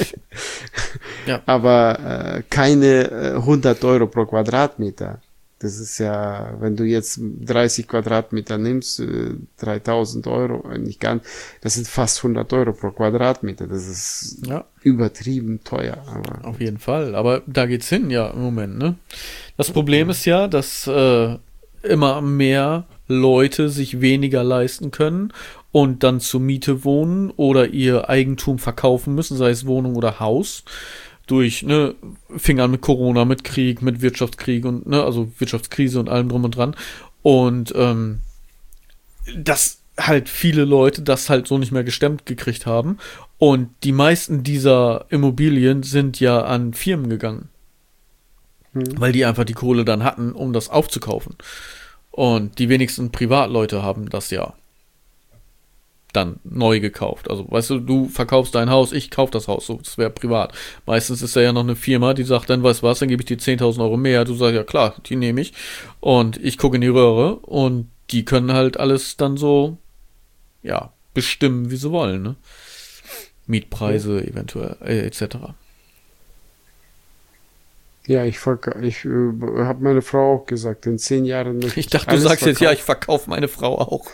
aber äh, keine äh, hundert Euro pro Quadratmeter. Das ist ja, wenn du jetzt dreißig Quadratmeter nimmst, äh, dreitausend Euro, äh, nicht ganz, das sind fast hundert Euro pro Quadratmeter. Das ist Ja, übertrieben teuer. Aber auf jeden Fall. Aber da geht's hin, ja, im Moment, ne? Das Problem ist ja, dass äh, immer mehr Leute sich weniger leisten können und dann zur Miete wohnen oder ihr Eigentum verkaufen müssen, sei es Wohnung oder Haus. Durch, ne, fing an mit Corona, mit Krieg, mit Wirtschaftskrieg und, ne, also Wirtschaftskrise und allem drum und dran. Und ähm, dass halt viele Leute das halt so nicht mehr gestemmt gekriegt haben. Und die meisten dieser Immobilien sind ja an Firmen gegangen. Hm. Weil die einfach die Kohle dann hatten, um das aufzukaufen. Und die wenigsten Privatleute haben das ja dann neu gekauft. Also, weißt du, du verkaufst dein Haus, ich kauf das Haus, so, das wäre privat. Meistens ist da ja noch eine Firma, die sagt dann, weißt du was, dann gebe ich dir zehntausend Euro mehr. Du sagst, ja klar, die nehme ich. Und ich gucke in die Röhre und die können halt alles dann so, ja, bestimmen, wie sie wollen, ne? Mietpreise eventuell, äh, et cetera. ja, ich, verk- ich äh, habe meine Frau auch gesagt, in zehn Jahren möchte Ich dachte, du alles sagst jetzt, ja, verkaufen. ich verkaufe meine Frau auch.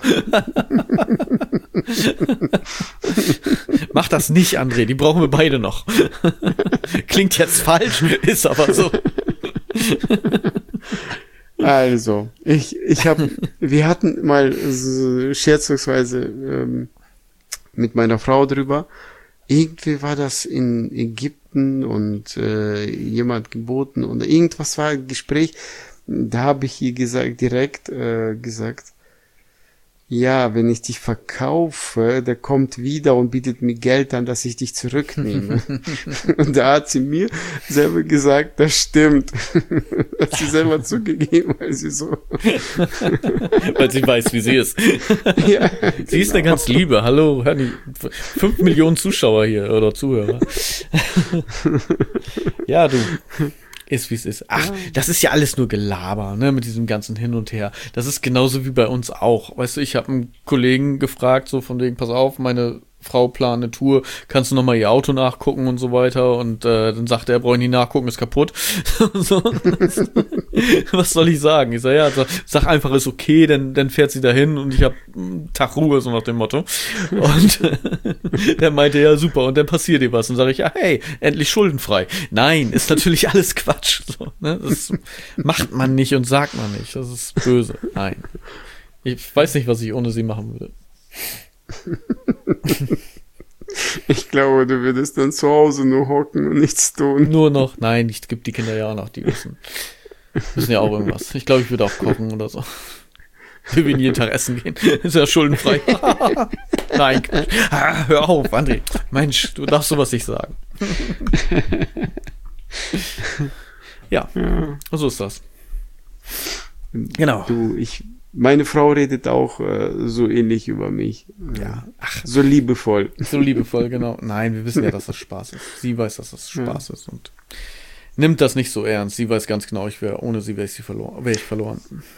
Mach das nicht, André, die brauchen wir beide noch. Klingt jetzt falsch, ist aber so. Also, ich, ich habe, wir hatten mal so scherzungsweise ähm, mit meiner Frau drüber. Irgendwie war das in Ägypten und äh, jemand geboten und irgendwas war ein Gespräch. Da habe ich ihr gesagt, direkt äh, gesagt, ja, wenn ich dich verkaufe, der kommt wieder und bietet mir Geld an, dass ich dich zurücknehme. Und da hat sie mir selber gesagt, das stimmt. Hat sie selber zugegeben, weil sie so... Weil sie weiß, wie sie ist. Ja, sie ist eine ganz liebe. Hallo, Honey. Fünf Millionen Zuschauer hier oder Zuhörer. Ja, du... Ist, wie es ist. Ach, ja. Das ist ja alles nur Gelaber, ne, mit diesem ganzen Hin und Her. Das ist genauso wie bei uns auch. Weißt du, ich habe einen Kollegen gefragt, so von wegen, pass auf, meine Frau plant eine Tour, kannst du noch mal ihr Auto nachgucken und so weiter? Und äh, dann sagt er, brauche ich nicht nachgucken, ist kaputt. So. Was soll ich sagen? Ich sage, ja, sag einfach, ist okay, dann, dann fährt sie dahin und ich habe einen Tag Ruhe, so nach dem Motto. Und der meinte, ja, super, und dann passiert dir was. Und sage ich, ja, hey, endlich schuldenfrei. Nein, ist natürlich alles Quatsch. So, ne? Das macht man nicht und sagt man nicht. Das ist böse. Nein. Ich weiß nicht, was ich ohne sie machen würde. Ich glaube, du würdest dann zu Hause nur hocken und nichts tun. Nur noch, nein, ich gibt die Kinder ja auch noch, die wissen. Müssen ja auch irgendwas. Ich glaube, ich würde auch kochen oder so. Wir würden jeden Tag essen gehen. Ist ja schuldenfrei. Nein, ah, hör auf, André. Mensch, du darfst sowas nicht sagen. Ja, ja, so ist das. Genau. Du, ich... Meine Frau redet auch äh, so ähnlich über mich. Ja, ach, so liebevoll. So liebevoll, genau. Nein, wir wissen ja, dass das Spaß ist. Sie weiß, dass das Spaß ja. ist und nimmt das nicht so ernst. Sie weiß ganz genau, ich wäre ohne sie wäre ich sie verloren, wäre ich verloren.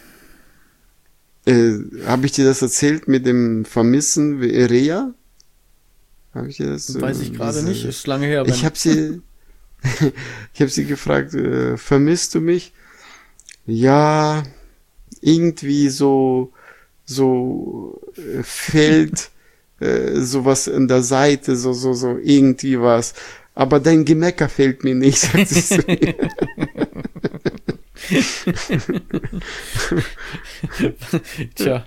Äh, habe ich dir das erzählt mit dem Vermissen Rea? Habe ich dir das? Weiß ich gerade nicht. Ist lange her. Ich habe sie, ich habe sie gefragt, äh, vermisst du mich? Ja. Irgendwie so, so äh, fällt äh, sowas in der Seite, so, so, so, irgendwie was. Aber dein Gemecker fällt mir nicht, sagt sie zu mir. Tja.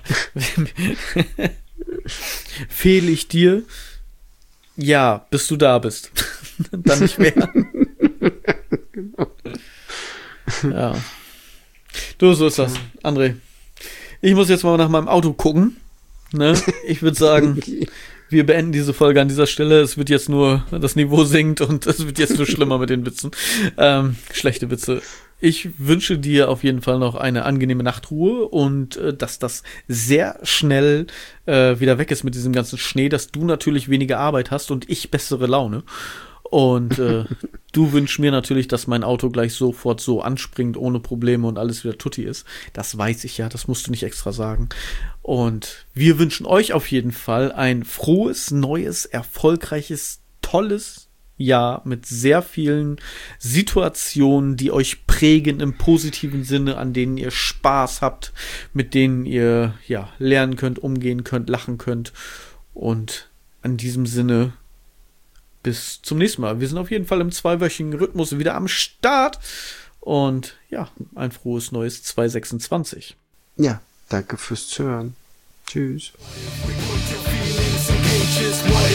Fehle ich dir? Ja, bis du da bist. Dann nicht mehr. Genau. Ja. Du, so ist das, André. Ich muss jetzt mal nach meinem Auto gucken. Ne? Ich würde sagen, wir beenden diese Folge an dieser Stelle. Es wird jetzt nur, das Niveau sinkt und es wird jetzt nur schlimmer mit den Witzen. Ähm, schlechte Witze. Ich wünsche dir auf jeden Fall noch eine angenehme Nachtruhe und äh, dass das sehr schnell äh, wieder weg ist mit diesem ganzen Schnee, dass du natürlich weniger Arbeit hast und ich bessere Laune. Und äh, du wünschst mir natürlich, dass mein Auto gleich sofort so anspringt, ohne Probleme und alles wieder tutti ist. Das weiß ich ja, das musst du nicht extra sagen. Und wir wünschen euch auf jeden Fall ein frohes, neues, erfolgreiches, tolles Jahr mit sehr vielen Situationen, die euch prägen im positiven Sinne, an denen ihr Spaß habt, mit denen ihr ja lernen könnt, umgehen könnt, lachen könnt. Und in diesem Sinne bis zum nächsten Mal. Wir sind auf jeden Fall im zweiwöchigen Rhythmus wieder am Start. Und ja, ein frohes neues zwanzig sechsundzwanzig. Ja, danke fürs Zuhören. Tschüss.